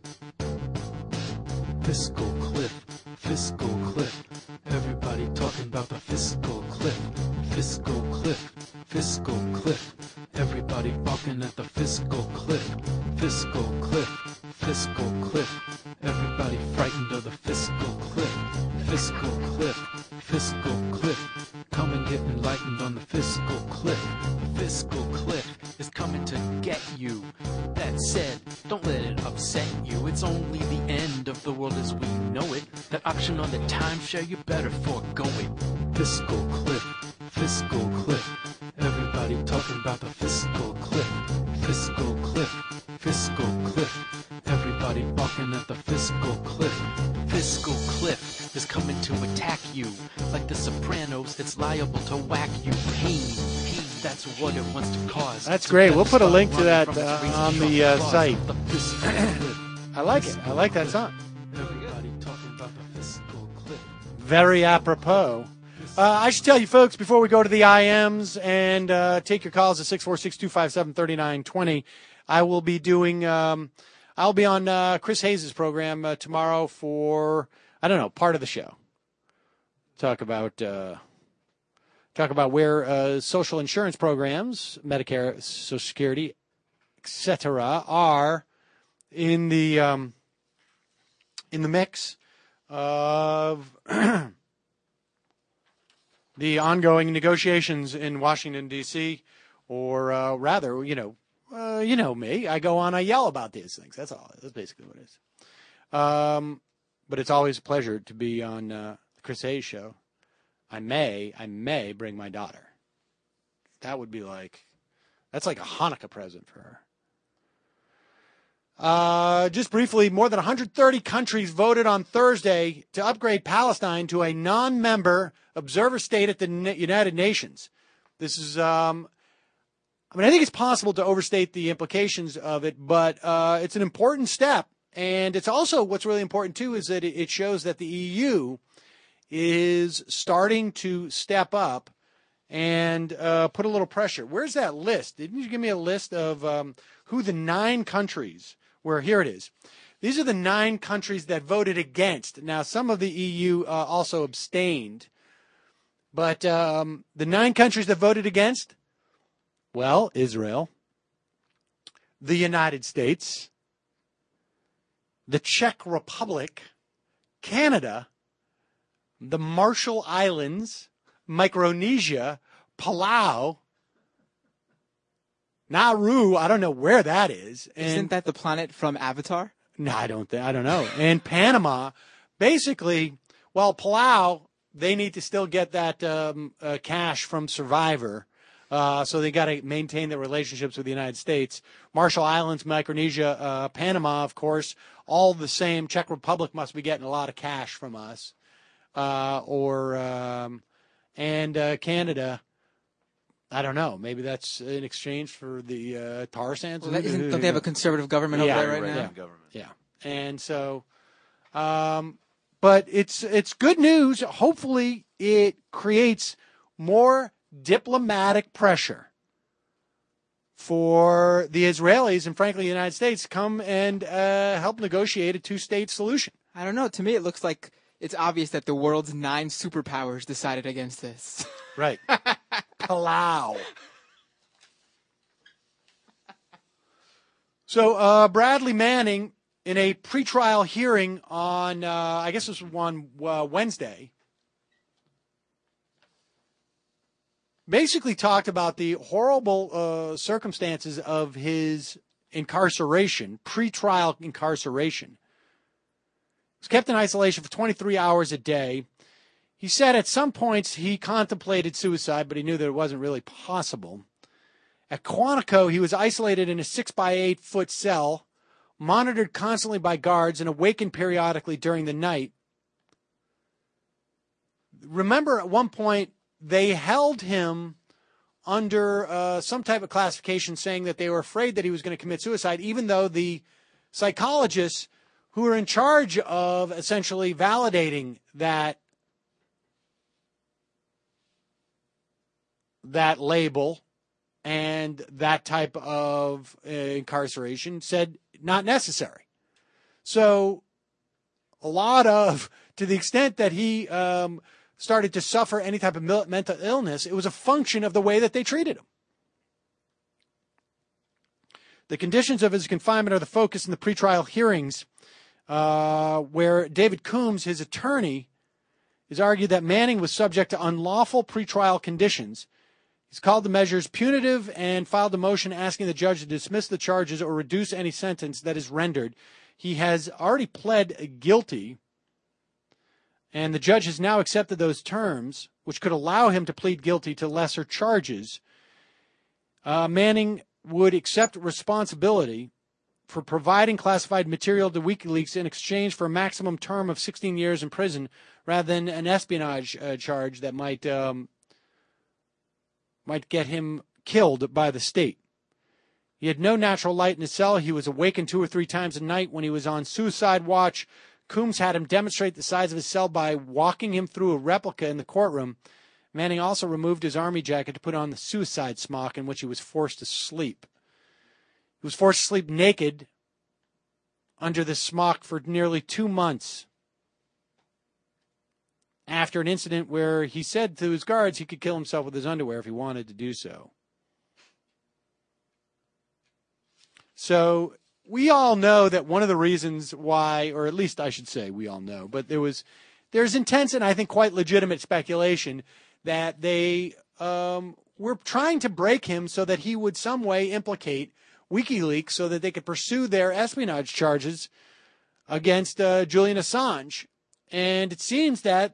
Fiscal cliff, fiscal cliff. Everybody talking about the fiscal cliff, fiscal cliff, fiscal cliff. Everybody balking at the fiscal cliff, fiscal cliff, fiscal cliff. Everybody frightened of the fiscal cliff, fiscal cliff, fiscal cliff. Come and get enlightened on the fiscal cliff. The fiscal cliff is coming to get you. That said, don't let it upset you. It's only the end of the world as we know it. That option on the timeshare, you better forego it. Fiscal cliff, fiscal cliff. Everybody talking about the fiscal cliff, fiscal cliff, fiscal cliff. Everybody balking at the fiscal cliff. Fiscal cliff is coming to attack you. Like the Sopranos, it's liable to whack you. Pain, pain, that's what it wants to cause. That's So great. better We'll put a start link to running that from its uh, reason on from the uh, claws site. of the fiscal cliff. I like it. I like that song. Everybody talking about the fiscal cliff. Very apropos. Uh, I should tell you, folks, before we go to the I Ms and uh, take your calls at six four six, two five seven, three nine two zero, I will be doing, um, I'll be on uh, Chris Hayes' program uh, tomorrow for, I don't know, part of the show. Talk about, uh, talk about where uh, social insurance programs, Medicare, Social Security, et cetera, are in the um, in the mix of the ongoing negotiations in Washington, D C, or uh, rather, you know, uh, you know me. I go on, I yell about these things. That's all. That's basically what it is. Um, but it's always a pleasure to be on uh, the Chris Hayes show. I may, I may bring my daughter. That would be like, that's like a Hanukkah present for her. Uh, just briefly, more than one hundred thirty countries voted on Thursday to upgrade Palestine to a non-member observer state at the United Nations. This is, um, I mean, I think it's possible to overstate the implications of it, but uh, it's an important step. And it's also, what's really important, too, is that it shows that the E U is starting to step up and uh, put a little pressure. Where's that list? Didn't you give me a list of um, who the nine countries were? Here it is. These are the nine countries that voted against. Now, some of the E U uh, also abstained. But um, the nine countries that voted against, well, Israel, the United States, the Czech Republic, Canada, the Marshall Islands, Micronesia, Palau, Nauru, I don't know where that is. And, Isn't that the planet from Avatar? No, I don't think, I don't know. And Panama, basically, well, Palau, they need to still get that um, uh, cash from Survivor. Uh, so they got to maintain their relationships with the United States. Marshall Islands, Micronesia, uh, Panama, of course, all the same. Czech Republic must be getting a lot of cash from us. Uh, or, um, and uh, Canada, I don't know. Maybe that's in exchange for the uh, tar sands. Well, that isn't, don't they have a conservative government yeah, over there right, right now? Yeah. Government. yeah. And so, um, but it's it's good news. Hopefully it creates more diplomatic pressure for the Israelis and, frankly, the United States to come and uh, help negotiate a two-state solution. I don't know. To me, it looks like it's obvious that the world's nine superpowers decided against this. Right. Palau. So uh, Bradley Manning, in a pretrial hearing on, uh, I guess this was on uh, Wednesday, basically talked about the horrible uh, circumstances of his incarceration, pretrial incarceration. He was kept in isolation for twenty-three hours a day. He said at some points he contemplated suicide, but he knew that it wasn't really possible. At Quantico, he was isolated in a six by eight foot cell, monitored constantly by guards, and awakened periodically during the night. Remember, at one point, they held him under uh, some type of classification saying that they were afraid that he was going to commit suicide, even though the psychologists who were in charge of essentially validating that that label and that type of uh, incarceration said not necessary. So a lot of, to the extent that he um, started to suffer any type of mental illness, it was a function of the way that they treated him. The conditions of his confinement are the focus in the pretrial hearings, uh, where David Coombs, his attorney, has argued that Manning was subject to unlawful pretrial conditions. He's called the measures punitive and filed a motion asking the judge to dismiss the charges or reduce any sentence that is rendered. He has already pled guilty, and the judge has now accepted those terms, which could allow him to plead guilty to lesser charges. Uh, Manning would accept responsibility for providing classified material to WikiLeaks in exchange for a maximum term of sixteen years in prison, rather than an espionage uh, charge that might um, might get him killed by the state. He had no natural light in his cell. He was awakened two or three times a night when he was on suicide watch. Coombs had him demonstrate the size of his cell by walking him through a replica in the courtroom. Manning also removed his army jacket to put on the suicide smock in which he was forced to sleep. He was forced to sleep naked under the smock for nearly two months after an incident where he said to his guards he could kill himself with his underwear if he wanted to do so. So we all know that one of the reasons why, or at least I should say we all know, but there was, there's intense and I think quite legitimate speculation that they um, were trying to break him so that he would some way implicate WikiLeaks so that they could pursue their espionage charges against uh, Julian Assange. And it seems that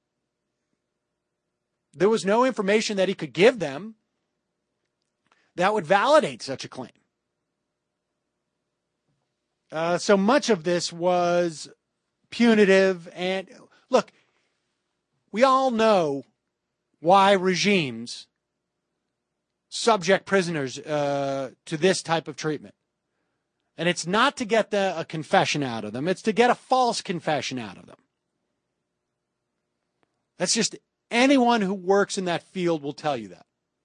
there was no information that he could give them that would validate such a claim. Uh, so much of this was punitive. And look, we all know why regimes subject prisoners uh, to this type of treatment. And it's not to get the, a confession out of them. It's to get a false confession out of them. That's just anyone who works in that field will tell you that.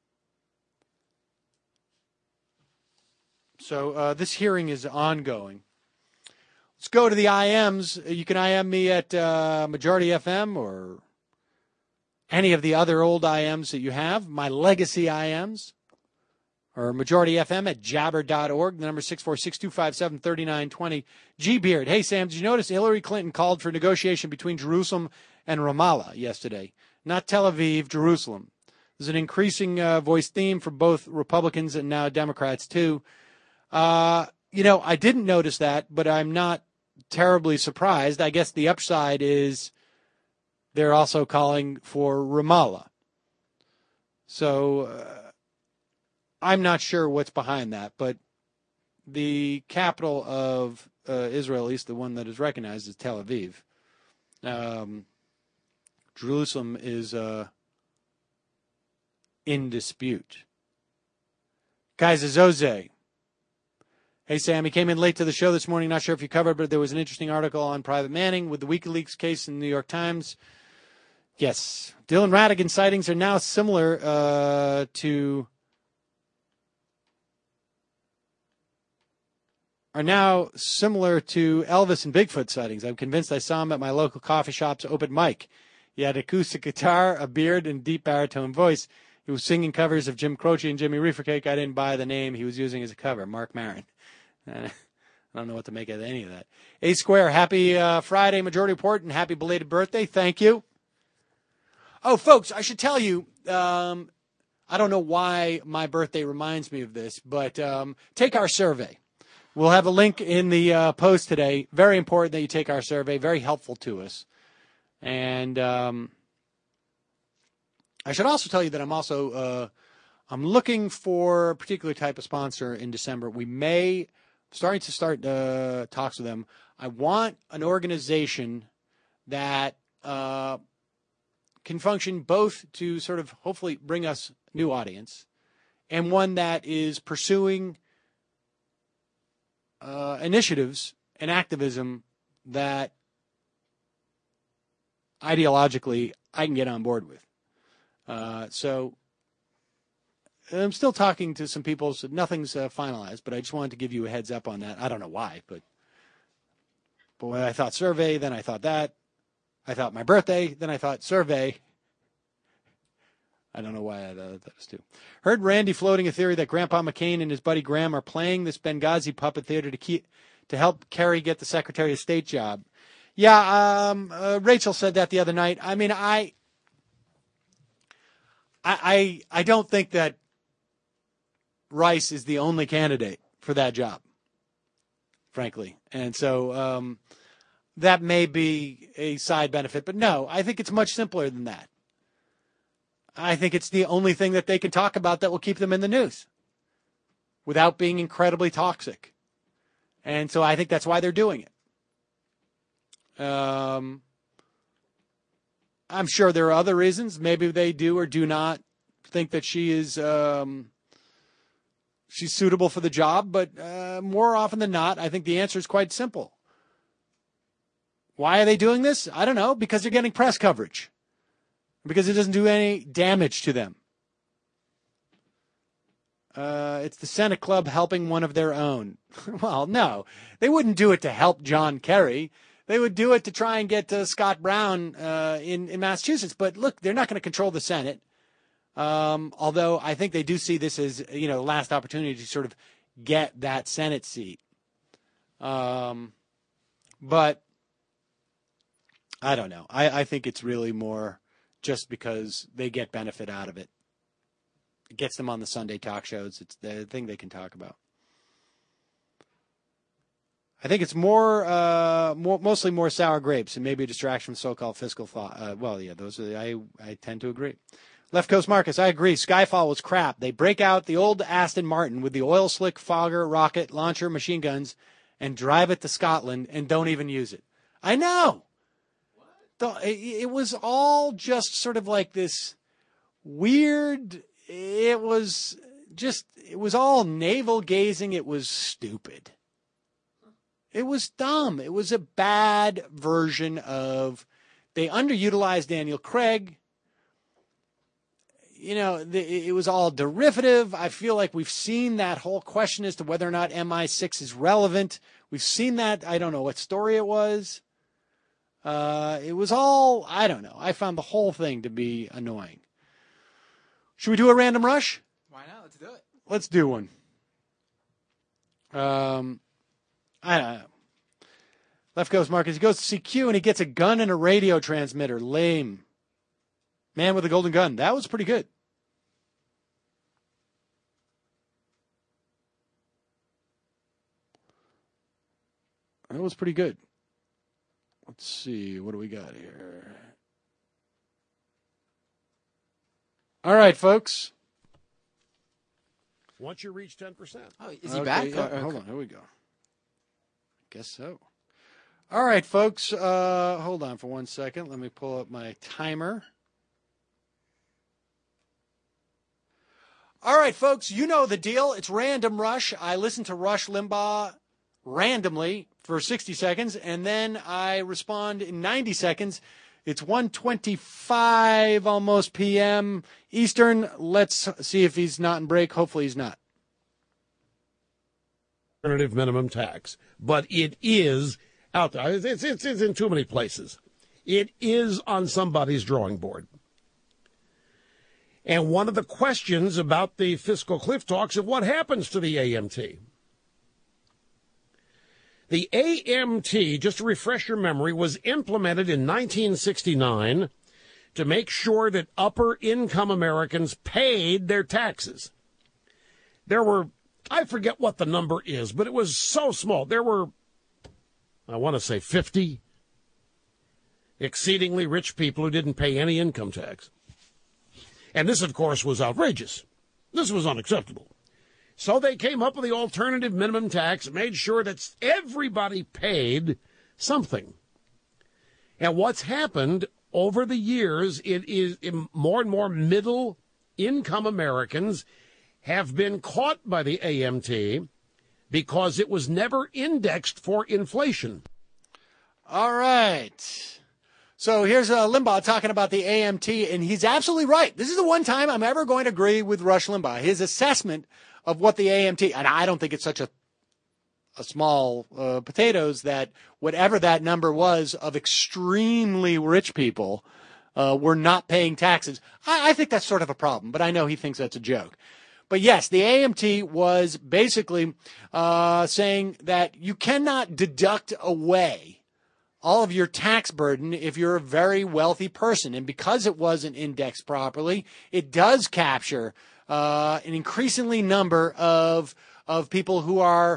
So uh, this hearing is ongoing. Let's go to the I Ms. You can I M me at uh, Majority F M or any of the other old I Ms that you have, my legacy I Ms, or Majority F M at jabber dot org. The number six four six, two five seven, three nine two zero. G-Beard, hey, Sam, did you notice Hillary Clinton called for negotiation between Jerusalem and Ramallah yesterday? Not Tel Aviv, Jerusalem. There's an increasing uh, voice theme for both Republicans and now Democrats, too. Uh, you know, I didn't notice that, but I'm not terribly surprised. I guess the upside is they're also calling for Ramallah. So uh, I'm not sure what's behind that, but the capital of uh, Israel, at least the one that is recognized, is Tel Aviv. Um, Jerusalem is uh, in dispute. Kaiser Zoze. Hey, Sam, he came in late to the show this morning. Not sure if you covered, but there was an interesting article on Private Manning with the WikiLeaks case in the New York Times. Yes, Dylan Ratigan sightings are now similar uh, to are now similar to Elvis and Bigfoot sightings. I'm convinced I saw him at my local coffee shop's open mic. He had acoustic guitar, a beard, and deep baritone voice. He was singing covers of Jim Croce and Jimmy Reefercake. I didn't buy the name he was using as a cover, Mark Maron. I don't know what to make of any of that. A Square, happy uh, Friday Majority Report and happy belated birthday. Thank you. Oh, folks, I should tell you, um, I don't know why my birthday reminds me of this, but um, take our survey. We'll have a link in the uh, post today. Very important that you take our survey. Very helpful to us. And um, I should also tell you that I'm also uh, I'm looking for a particular type of sponsor in December. We may starting to start uh, talks with them. I want an organization that uh, can function both to sort of hopefully bring us new audience and one that is pursuing uh, initiatives and activism that ideologically I can get on board with. Uh, so I'm still talking to some people, so nothing's uh, finalized, but I just wanted to give you a heads up on that. I don't know why, but, but when I thought survey, then I thought that. I thought my birthday, then I thought survey. I don't know why I thought that was too. Heard Randy floating a theory that Grandpa McCain and his buddy Graham are playing this Benghazi puppet theater to keep to help Kerry get the Secretary of State job. Yeah, um, uh, Rachel said that the other night. I mean, I, I, I, I don't think that Rice is the only candidate for that job, frankly. And so um, that may be a side benefit. But no, I think it's much simpler than that. I think it's the only thing that they can talk about that will keep them in the news without being incredibly toxic. And so I think that's why they're doing it. Um, I'm sure there are other reasons. Maybe they do or do not think that she is um, she's suitable for the job. But uh, more often than not, I think the answer is quite simple. Why are they doing this? I don't know. Because they're getting press coverage. Because it doesn't do any damage to them. Uh, it's the Senate Club helping one of their own. Well, no. They wouldn't do it to help John Kerry. They would do it to try and get uh, Scott Brown uh, in, in Massachusetts. But look, they're not going to control the Senate. Um, although I think they do see this as, you know, the last opportunity to sort of get that Senate seat. Um, but I don't know. I, I think it's really more just because they get benefit out of it. It gets them on the Sunday talk shows. It's the thing they can talk about. I think it's more, uh, more, mostly more sour grapes and maybe a distraction from so-called fiscal thought. Uh, well, yeah, those are the, I, I tend to agree. Left Coast Marcus, I agree. Skyfall was crap. They break out the old Aston Martin with the oil slick fogger, rocket launcher, machine guns, and drive it to Scotland and don't even use it. I know. The, it was all just sort of like this weird, it was just, it was all navel gazing. It was stupid. It was dumb. It was a bad version of, they underutilized Daniel Craig. You know, the, it was all derivative. I feel like we've seen that whole question as to whether or not M I six is relevant. We've seen that. I don't know what story it was. Uh, it was all, I don't know. I found the whole thing to be annoying. Should we do a random rush? Why not? Let's do it. Let's do one. Um, I don't know. Left Coast Marcus, he goes to see Q and he gets a gun and a radio transmitter. Lame. Man with a golden gun. That was pretty good. That was pretty good. Let's see. What do we got here? All right, folks. Once you reach ten percent. Oh, is he Okay, back? yeah, Or- hold on. Here we go. Guess so. All right, folks. Uh, hold on for one second. Let me pull up my timer. All right, folks. You know the deal. It's Random Rush. I listen to Rush Limbaugh randomly for sixty seconds, and then I respond in ninety seconds. It's one twenty-five almost P M Eastern. Let's see if he's not in break. Hopefully he's not. Alternative minimum tax, but it is out there. It's, it's, it's in too many places. It is on somebody's drawing board. And one of the questions about the fiscal cliff talks of what happens to the A M T. The A M T, just to refresh your memory, was implemented in nineteen sixty-nine to make sure that upper-income Americans paid their taxes. There were, I forget what the number is, but it was so small. There were, I want to say fifty exceedingly rich people who didn't pay any income tax. And this, of course, was outrageous. This was unacceptable. So they came up with the alternative minimum tax, made sure that everybody paid something. And what's happened over the years, it is more and more middle income Americans have been caught by the A M T because it was never indexed for inflation. All right. So here's uh, Limbaugh talking about the A M T, and he's absolutely right. This is the one time I'm ever going to agree with Rush Limbaugh. His assessment of what the A M T, and I don't think it's such a a small uh, potatoes that whatever that number was of extremely rich people uh, were not paying taxes. I, I think that's sort of a problem, but I know he thinks that's a joke. But yes, the A M T was basically uh, saying that you cannot deduct away all of your tax burden if you're a very wealthy person. And because it wasn't indexed properly, it does capture uh, an increasingly number of of people who are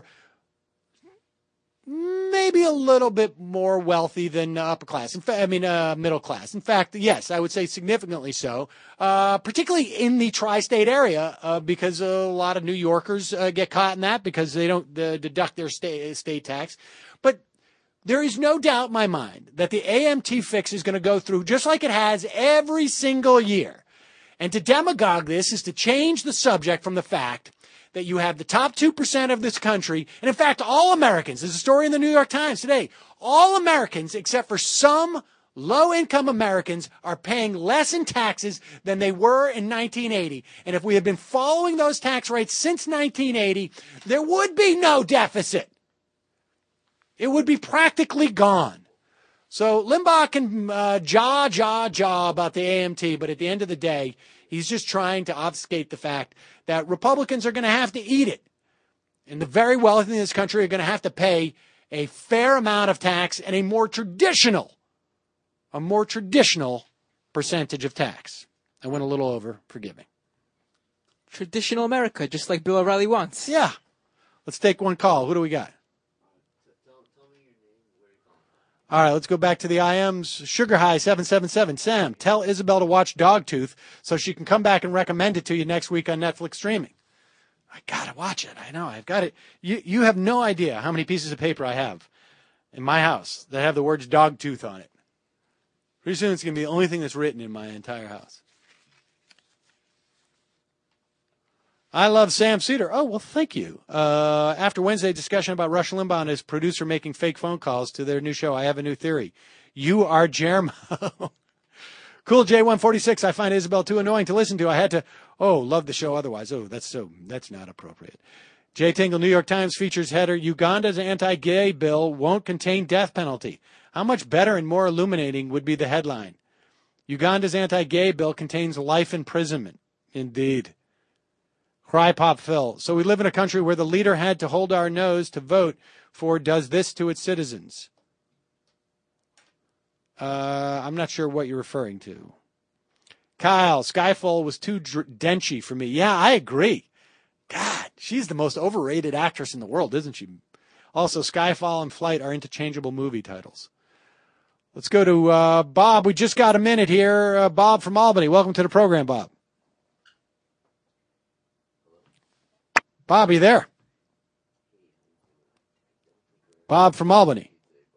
maybe a little bit more wealthy than upper class. In fact, I mean, uh, middle class. In fact, yes, I would say significantly so, uh, particularly in the tri-state area, uh, because a lot of New Yorkers uh, get caught in that because they don't uh, deduct their state, state tax. But there is no doubt in my mind that the A M T fix is going to go through just like it has every single year. And to demagogue this is to change the subject from the fact that you have the top two percent of this country, and in fact, all Americans, there's a story in the New York Times today, all Americans, except for some low-income Americans, are paying less in taxes than they were in nineteen eighty. And if we had been following those tax rates since nineteen eighty, there would be no deficit. It would be practically gone. So Limbaugh can uh, jaw, jaw, jaw about the A M T, but at the end of the day, he's just trying to obfuscate the fact that Republicans are going to have to eat it. And the very wealthy in this country are going to have to pay a fair amount of tax and a more traditional, a more traditional percentage of tax. I went a little over. Forgive me. Traditional America, just like Bill O'Reilly wants. Yeah. Let's take one call. Who do we got? All right, let's go back to the I Ms. Sugar High seven seven seven. Sam, tell Isabel to watch Dogtooth so she can come back and recommend it to you next week on Netflix streaming. I got to watch it. I know. I've got it. You, you have no idea how many pieces of paper I have in my house that have the words Dogtooth on it. Pretty soon it's going to be the only thing that's written in my entire house. I love Sam Cedar. Oh, well, thank you. Uh, after Wednesday's discussion about Rush Limbaugh and his producer making fake phone calls to their new show, I have a new theory. You are Jermo. Cool J one forty-six. I find Isabel too annoying to listen to. I had to, oh, love the show otherwise. Oh, that's so, that's not appropriate. Jay Tingle, New York Times features header, Uganda's anti-gay bill won't contain death penalty. How much better and more illuminating would be the headline? Uganda's anti-gay bill contains life imprisonment. Indeed. Cry Pop Phil. So we live in a country where the leader had to hold our nose to vote for does this to its citizens. Uh, I'm not sure what you're referring to. Kyle, Skyfall was too dr- denchy for me. Yeah, I agree. God, she's the most overrated actress in the world, isn't she? Also, Skyfall and Flight are interchangeable movie titles. Let's go to uh, Bob. We just got a minute here. Uh, Bob from Albany. Welcome to the program, Bob. Bob, are you there? Bob from Albany.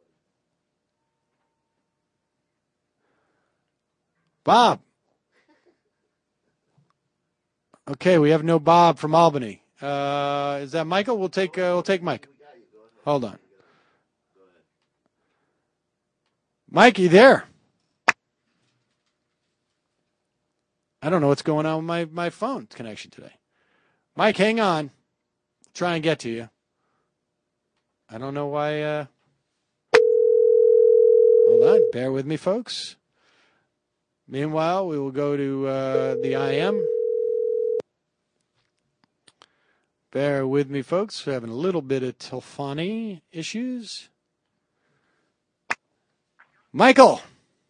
Bob. Okay, we have no Bob from Albany. Uh, is that Michael? We'll take uh, we'll take Mike. Hold on. Mike, you there? I don't know what's going on with my, my phone connection today. Mike, hang on. I'll try and get to you. I don't know why. Uh... Hold on. Bear with me, folks. Meanwhile, we will go to uh, the I M. Bear with me, folks. We're having a little bit of telephony issues. Michael.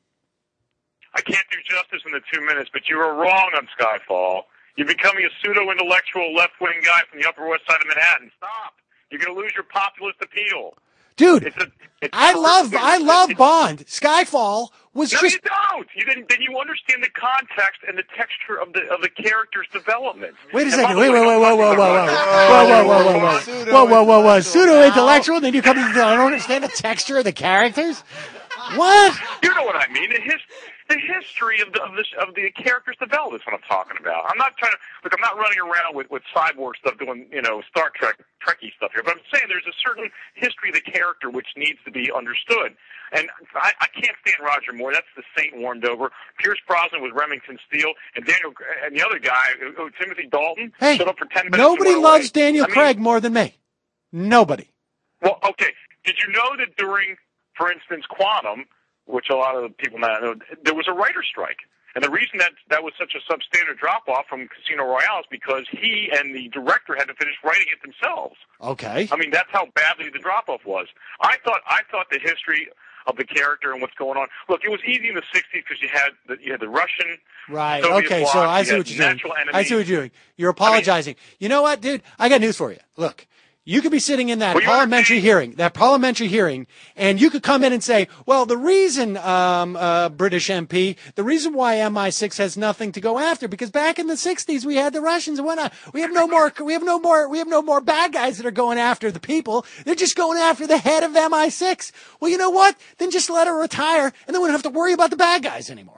I can't do justice in the two minutes, but you were wrong on Skyfall. You're becoming a pseudo-intellectual left-wing guy from the Upper West Side of Manhattan. Stop. You're going to lose your populist appeal. Dude, it's a, it's I love I love Bond. Skyfall was no, just... you don't. You didn't. Then you understand the context and the texture of the of the character's development. Wait a And second. by Wait, the wait, way, wait, whoa, whoa, whoa, whoa, whoa, whoa, whoa, whoa, whoa, whoa, whoa, whoa, whoa, whoa, pseudo-intellectual. Then you come to I don't understand the texture of the characters. What? You know what I mean. The, his, the history of the of, this, of the character's development is what I'm talking about. I'm not trying to look. I'm not running around with, with cyborg stuff, doing you know Star Trek Trekkie stuff here. But I'm saying there's a certain history of the character which needs to be understood. And I, I can't stand Roger Moore. That's the saint warmed over. Pierce Brosnan was Remington Steele, and Daniel and the other guy, uh, Timothy Dalton, Hey, stood up for ten minutes. nobody and went loves away. Daniel I mean, Craig more than me. Nobody. Well, okay. Did you know that during, for instance, Quantum, which a lot of people now know, there was a writer's strike. And the reason that that was such a substandard drop-off from Casino Royale is because he and the director had to finish writing it themselves. Okay. I mean, that's how badly the drop-off was. I thought I thought the history of the character and what's going on. Look, it was easy in the sixties because you had the, you had the Russian, Right. Soviet Okay. bloc, So I you see had what you're doing. natural I enemies. see what you're doing. You're apologizing. you know what, dude? I got news for you. Look. You could be sitting in that Well, you parliamentary hearing, that parliamentary hearing, and you could come in and say, well, the reason, um, uh, British M P, the reason why M I six has nothing to go after, because back in the sixties we had the Russians and whatnot. We have no more, we have no more, we have no more bad guys that are going after the people. They're just going after the head of M I six. Well, you know what? Then just let her retire, and then we don't have to worry about the bad guys anymore.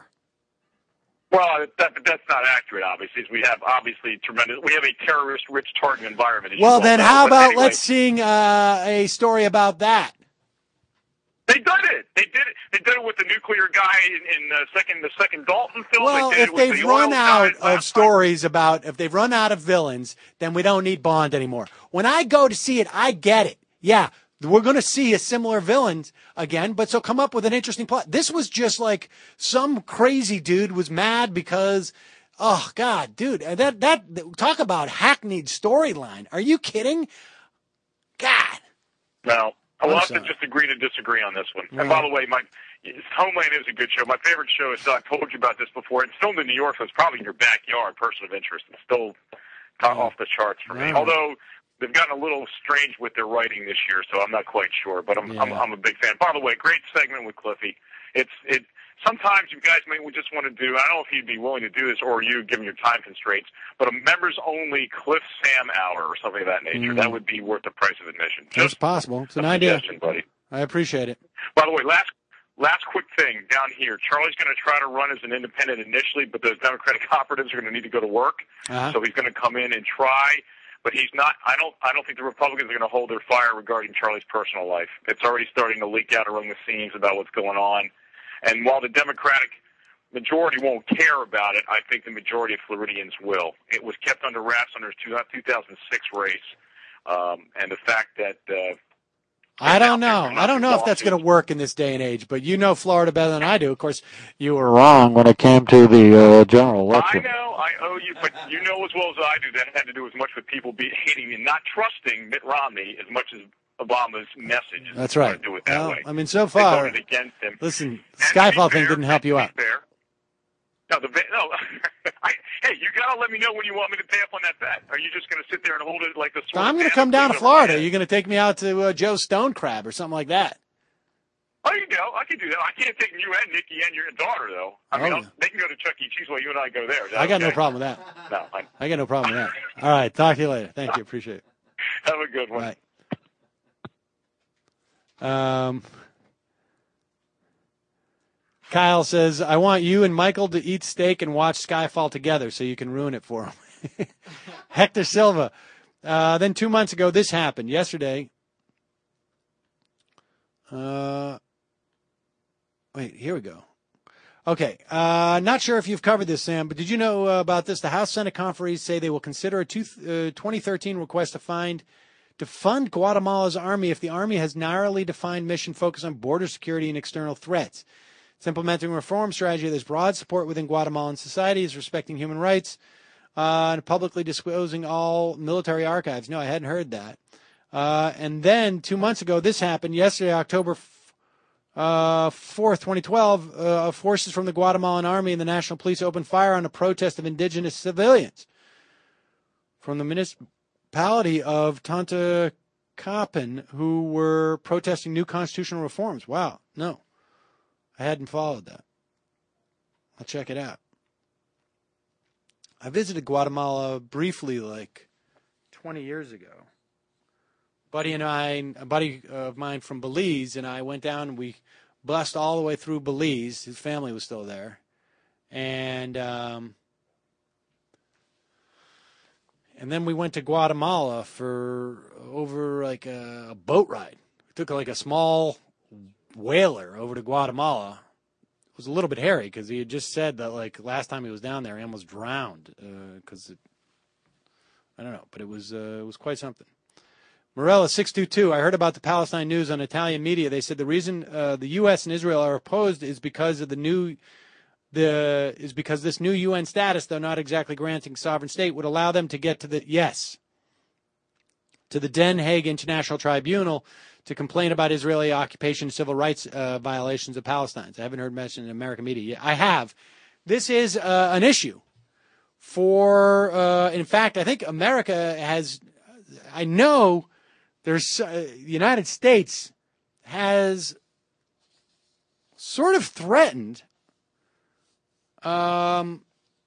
Well, that, that's not accurate, obviously. We have, obviously, tremendous, we have a terrorist-rich targeting environment. as you Well, well then know. how But about anyway, let's sing uh, a story about that? They did it. They did it. They did it with the nuclear guy in, in the second, the second Dalton film. Well, they did if it with they've the run oil out guys. of stories about, if they've run out of villains, then we don't need Bond anymore. When I go to see it, I get it. Yeah, we're going to see a similar villain again, but so come up with an interesting plot. This was just like some crazy dude was mad because, oh God, dude, that, that, talk about hackneyed storyline. Are you kidding? God. No. I'm We'll have sorry. to just agree to disagree on this one. Right. And by the way, my Homeland is a good show. My favorite show is, I've told you about this before, it's filmed in New York, so it's probably in your backyard, person of interest. It's still top off the charts for me. Right. Although they've gotten a little strange with their writing this year, so I'm not quite sure. But I'm, I'm, Yeah. I'm a big fan. By the way, great segment with Cliffy. It's it. Sometimes you guys may just want to do, I don't know if you'd be willing to do this, or you, given your time constraints, but a members-only Cliff Sam hour or something of that nature. Mm. That would be worth the price of admission. That's Just possible. It's an a idea. suggestion, buddy. I appreciate it. By the way, last last quick thing down here. Charlie's going to try to run as an independent initially, but those Democratic operatives are going to need to go to work, Uh-huh. so he's going to come in and try. But he's not. I don't. I don't think the Republicans are going to hold their fire regarding Charlie's personal life. It's already starting to leak out around the scenes about what's going on. And while the Democratic majority won't care about it, I think the majority of Floridians will. It was kept under wraps under his two thousand six race, um, and the fact that. Uh, I don't know. I don't know if that's going to work in this day and age, but you know Florida better than I do. Of course, you were wrong when it came to the uh, general I election. know, I owe you, but you know as well as I do that had to do as much with people be hating and not trusting Mitt Romney as much as Obama's message. That's right. Do it that Well, way. I mean, so They far, voted against him. listen, And Skyfall to be thing fair- didn't help you and out. to be fair, No, the bet. No, I, hey, you gotta let me know when you want me to pay up on that bet. Are you just gonna sit there and hold it like the? So I'm going to come down to Florida. You're going to take me out to uh, Joe Stone Crab or something like that. Oh, you go. I can do that. I can't take you and Nikki and your daughter though. I mean, Oh. I'll, they can go to Chuck E. Cheese while you and I go there. Is that I got no okay? problem with that. No, I, I got no problem with that. All right. Talk to you later. Thank you. Appreciate it. have a good one. Right. Um, Kyle says, I want you and Michael to eat steak and watch Skyfall together so you can ruin it for him. Hector Silva. Uh, then two months ago, this happened. Yesterday. Uh, wait, here we go. Okay. Uh, not sure if you've covered this, Sam, but did you know uh, about this? The House Senate conferees say they will consider a two, uh, twenty thirteen request to find to fund Guatemala's army if the army has narrowly defined mission focused on border security and external threats. It's implementing a reform strategy that has broad support within Guatemalan society, is respecting human rights, uh, and publicly disclosing all military archives. No, I hadn't heard that. Uh, and then two months ago, this happened yesterday, October uh, fourth, twenty twelve. Uh, forces from the Guatemalan army and the National Police opened fire on a protest of indigenous civilians from the municipality of Tantacapan who were protesting new constitutional reforms. Wow, no, I hadn't followed that. I'll check it out. I visited Guatemala briefly, like twenty years ago. Buddy and I, a buddy of mine from Belize, and I went down and we bussed all the way through Belize. His family was still there. And um, and then we went to Guatemala for over like a, a boat ride. We took like a small whaler over to Guatemala. It was a little bit hairy because he had just said that like last time he was down there he almost drowned because uh, I don't know, but it was uh, it was quite something. Morella six two two, I heard about the Palestine news on Italian media. They said the reason uh, the U S and Israel are opposed is because of the new the is because this new U N status, though not exactly granting sovereign state, would allow them to get to the yes to the Den Haag International Tribunal to complain about Israeli occupation and civil rights uh, violations of Palestinians. I haven't heard mentioned in American media yet. I have. This is uh, an issue for, uh, in fact, I think America has, I know there's, uh, the United States has sort of threatened um,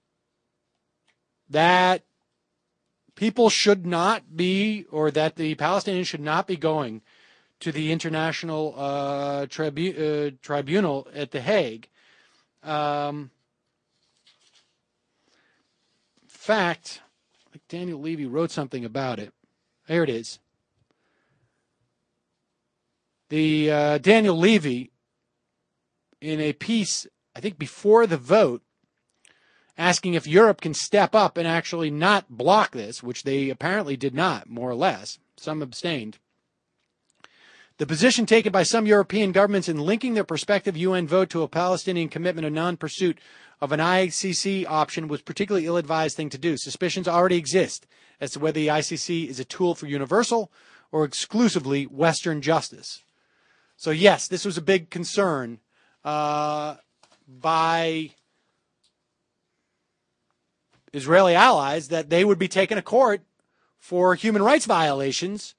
that people should not be, or that the Palestinians should not be going to the International uh, tribu- uh, Tribunal at The Hague. Um, in fact, like Daniel Levy wrote something about it. Here it is. The uh, Daniel Levy, in a piece, I think before the vote, asking if Europe can step up and actually not block this, which they apparently did not, more or less. Some abstained. The position taken by some European governments in linking their prospective U N vote to a Palestinian commitment of non-pursuit of an I C C option was particularly ill-advised thing to do. Suspicions already exist as to whether the I C C is a tool for universal or exclusively Western justice. So, yes, this was a big concern uh, by Israeli allies that they would be taken to court for human rights violations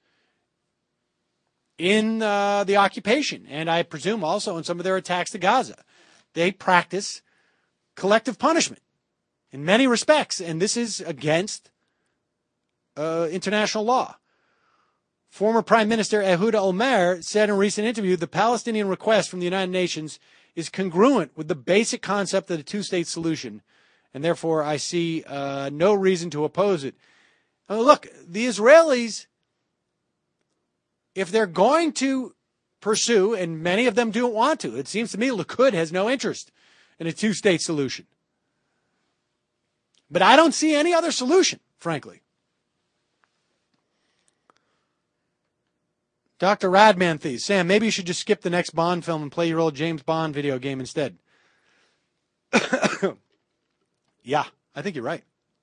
in uh, the occupation, and I presume also in some of their attacks to Gaza. They practice collective punishment in many respects, and this is against uh, international law. Former Prime Minister Ehud Olmert said in a recent interview the Palestinian request from the United Nations is congruent with the basic concept of the two-state solution, and therefore I see uh, no reason to oppose it. Uh, look, the Israelis, if they're going to pursue, and many of them don't want to, it seems to me Likud has no interest in a two-state solution. But I don't see any other solution, frankly. Doctor Radmanthe, Sam, maybe you should just skip the next Bond film and play your old James Bond video game instead. Yeah, I think you're right.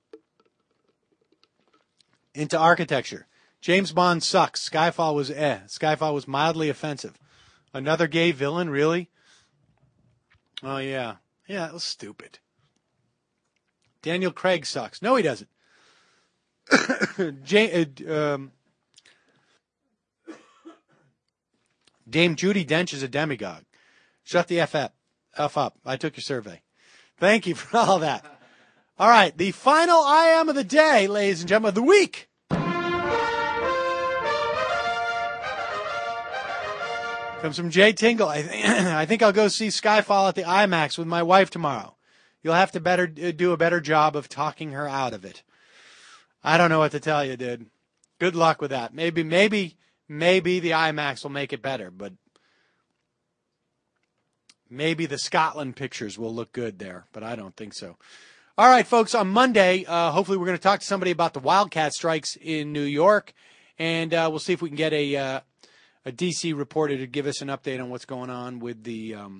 Into architecture. James Bond sucks. Skyfall was eh. Skyfall was mildly offensive. Another gay villain, really? Oh, yeah. Yeah, it was stupid. Daniel Craig sucks. No, he doesn't. Jane, uh, um, Dame Judi Dench is a demagogue. Shut the F up. F up. I took your survey. Thank you for all that. All right, the final I am of the day, ladies and gentlemen, of the week. Comes from Jay Tingle. I, th- I think I'll go see Skyfall at the IMAX with my wife tomorrow. You'll have to better do a better job of talking her out of it. I don't know what to tell you, dude. Good luck with that. Maybe, maybe, maybe the IMAX will make it better, but maybe the Scotland pictures will look good there, but I don't think so. All right, folks, on Monday, uh, hopefully we're going to talk to somebody about the Wildcat strikes in New York, and uh, we'll see if we can get a uh, a D C reporter to give us an update on what's going on with the um,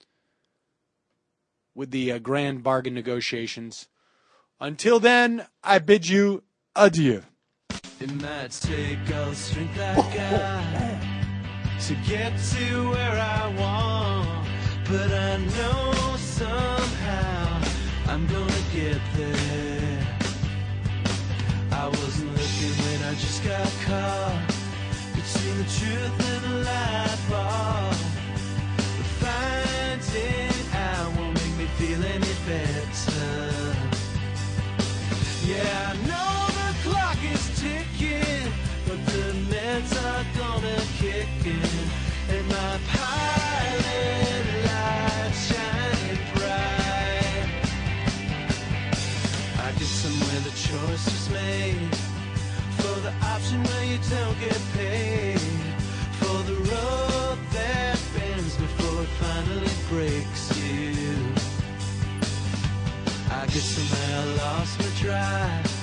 with the uh, grand bargain negotiations. Until then, I bid you adieu. It might take all the strength I got to get to where I want, but I know somehow I'm gonna get there. I wasn't looking when I just got caught between the truth and the light bulb. But finding out won't make me feel any better. Yeah, I know the clock is ticking, but the meds are gonna kick in, and my pilot light shining bright. I guess somewhere the choice was made for the option where you don't get paid, for the road that bends before it finally breaks you. I guess somehow I lost my drive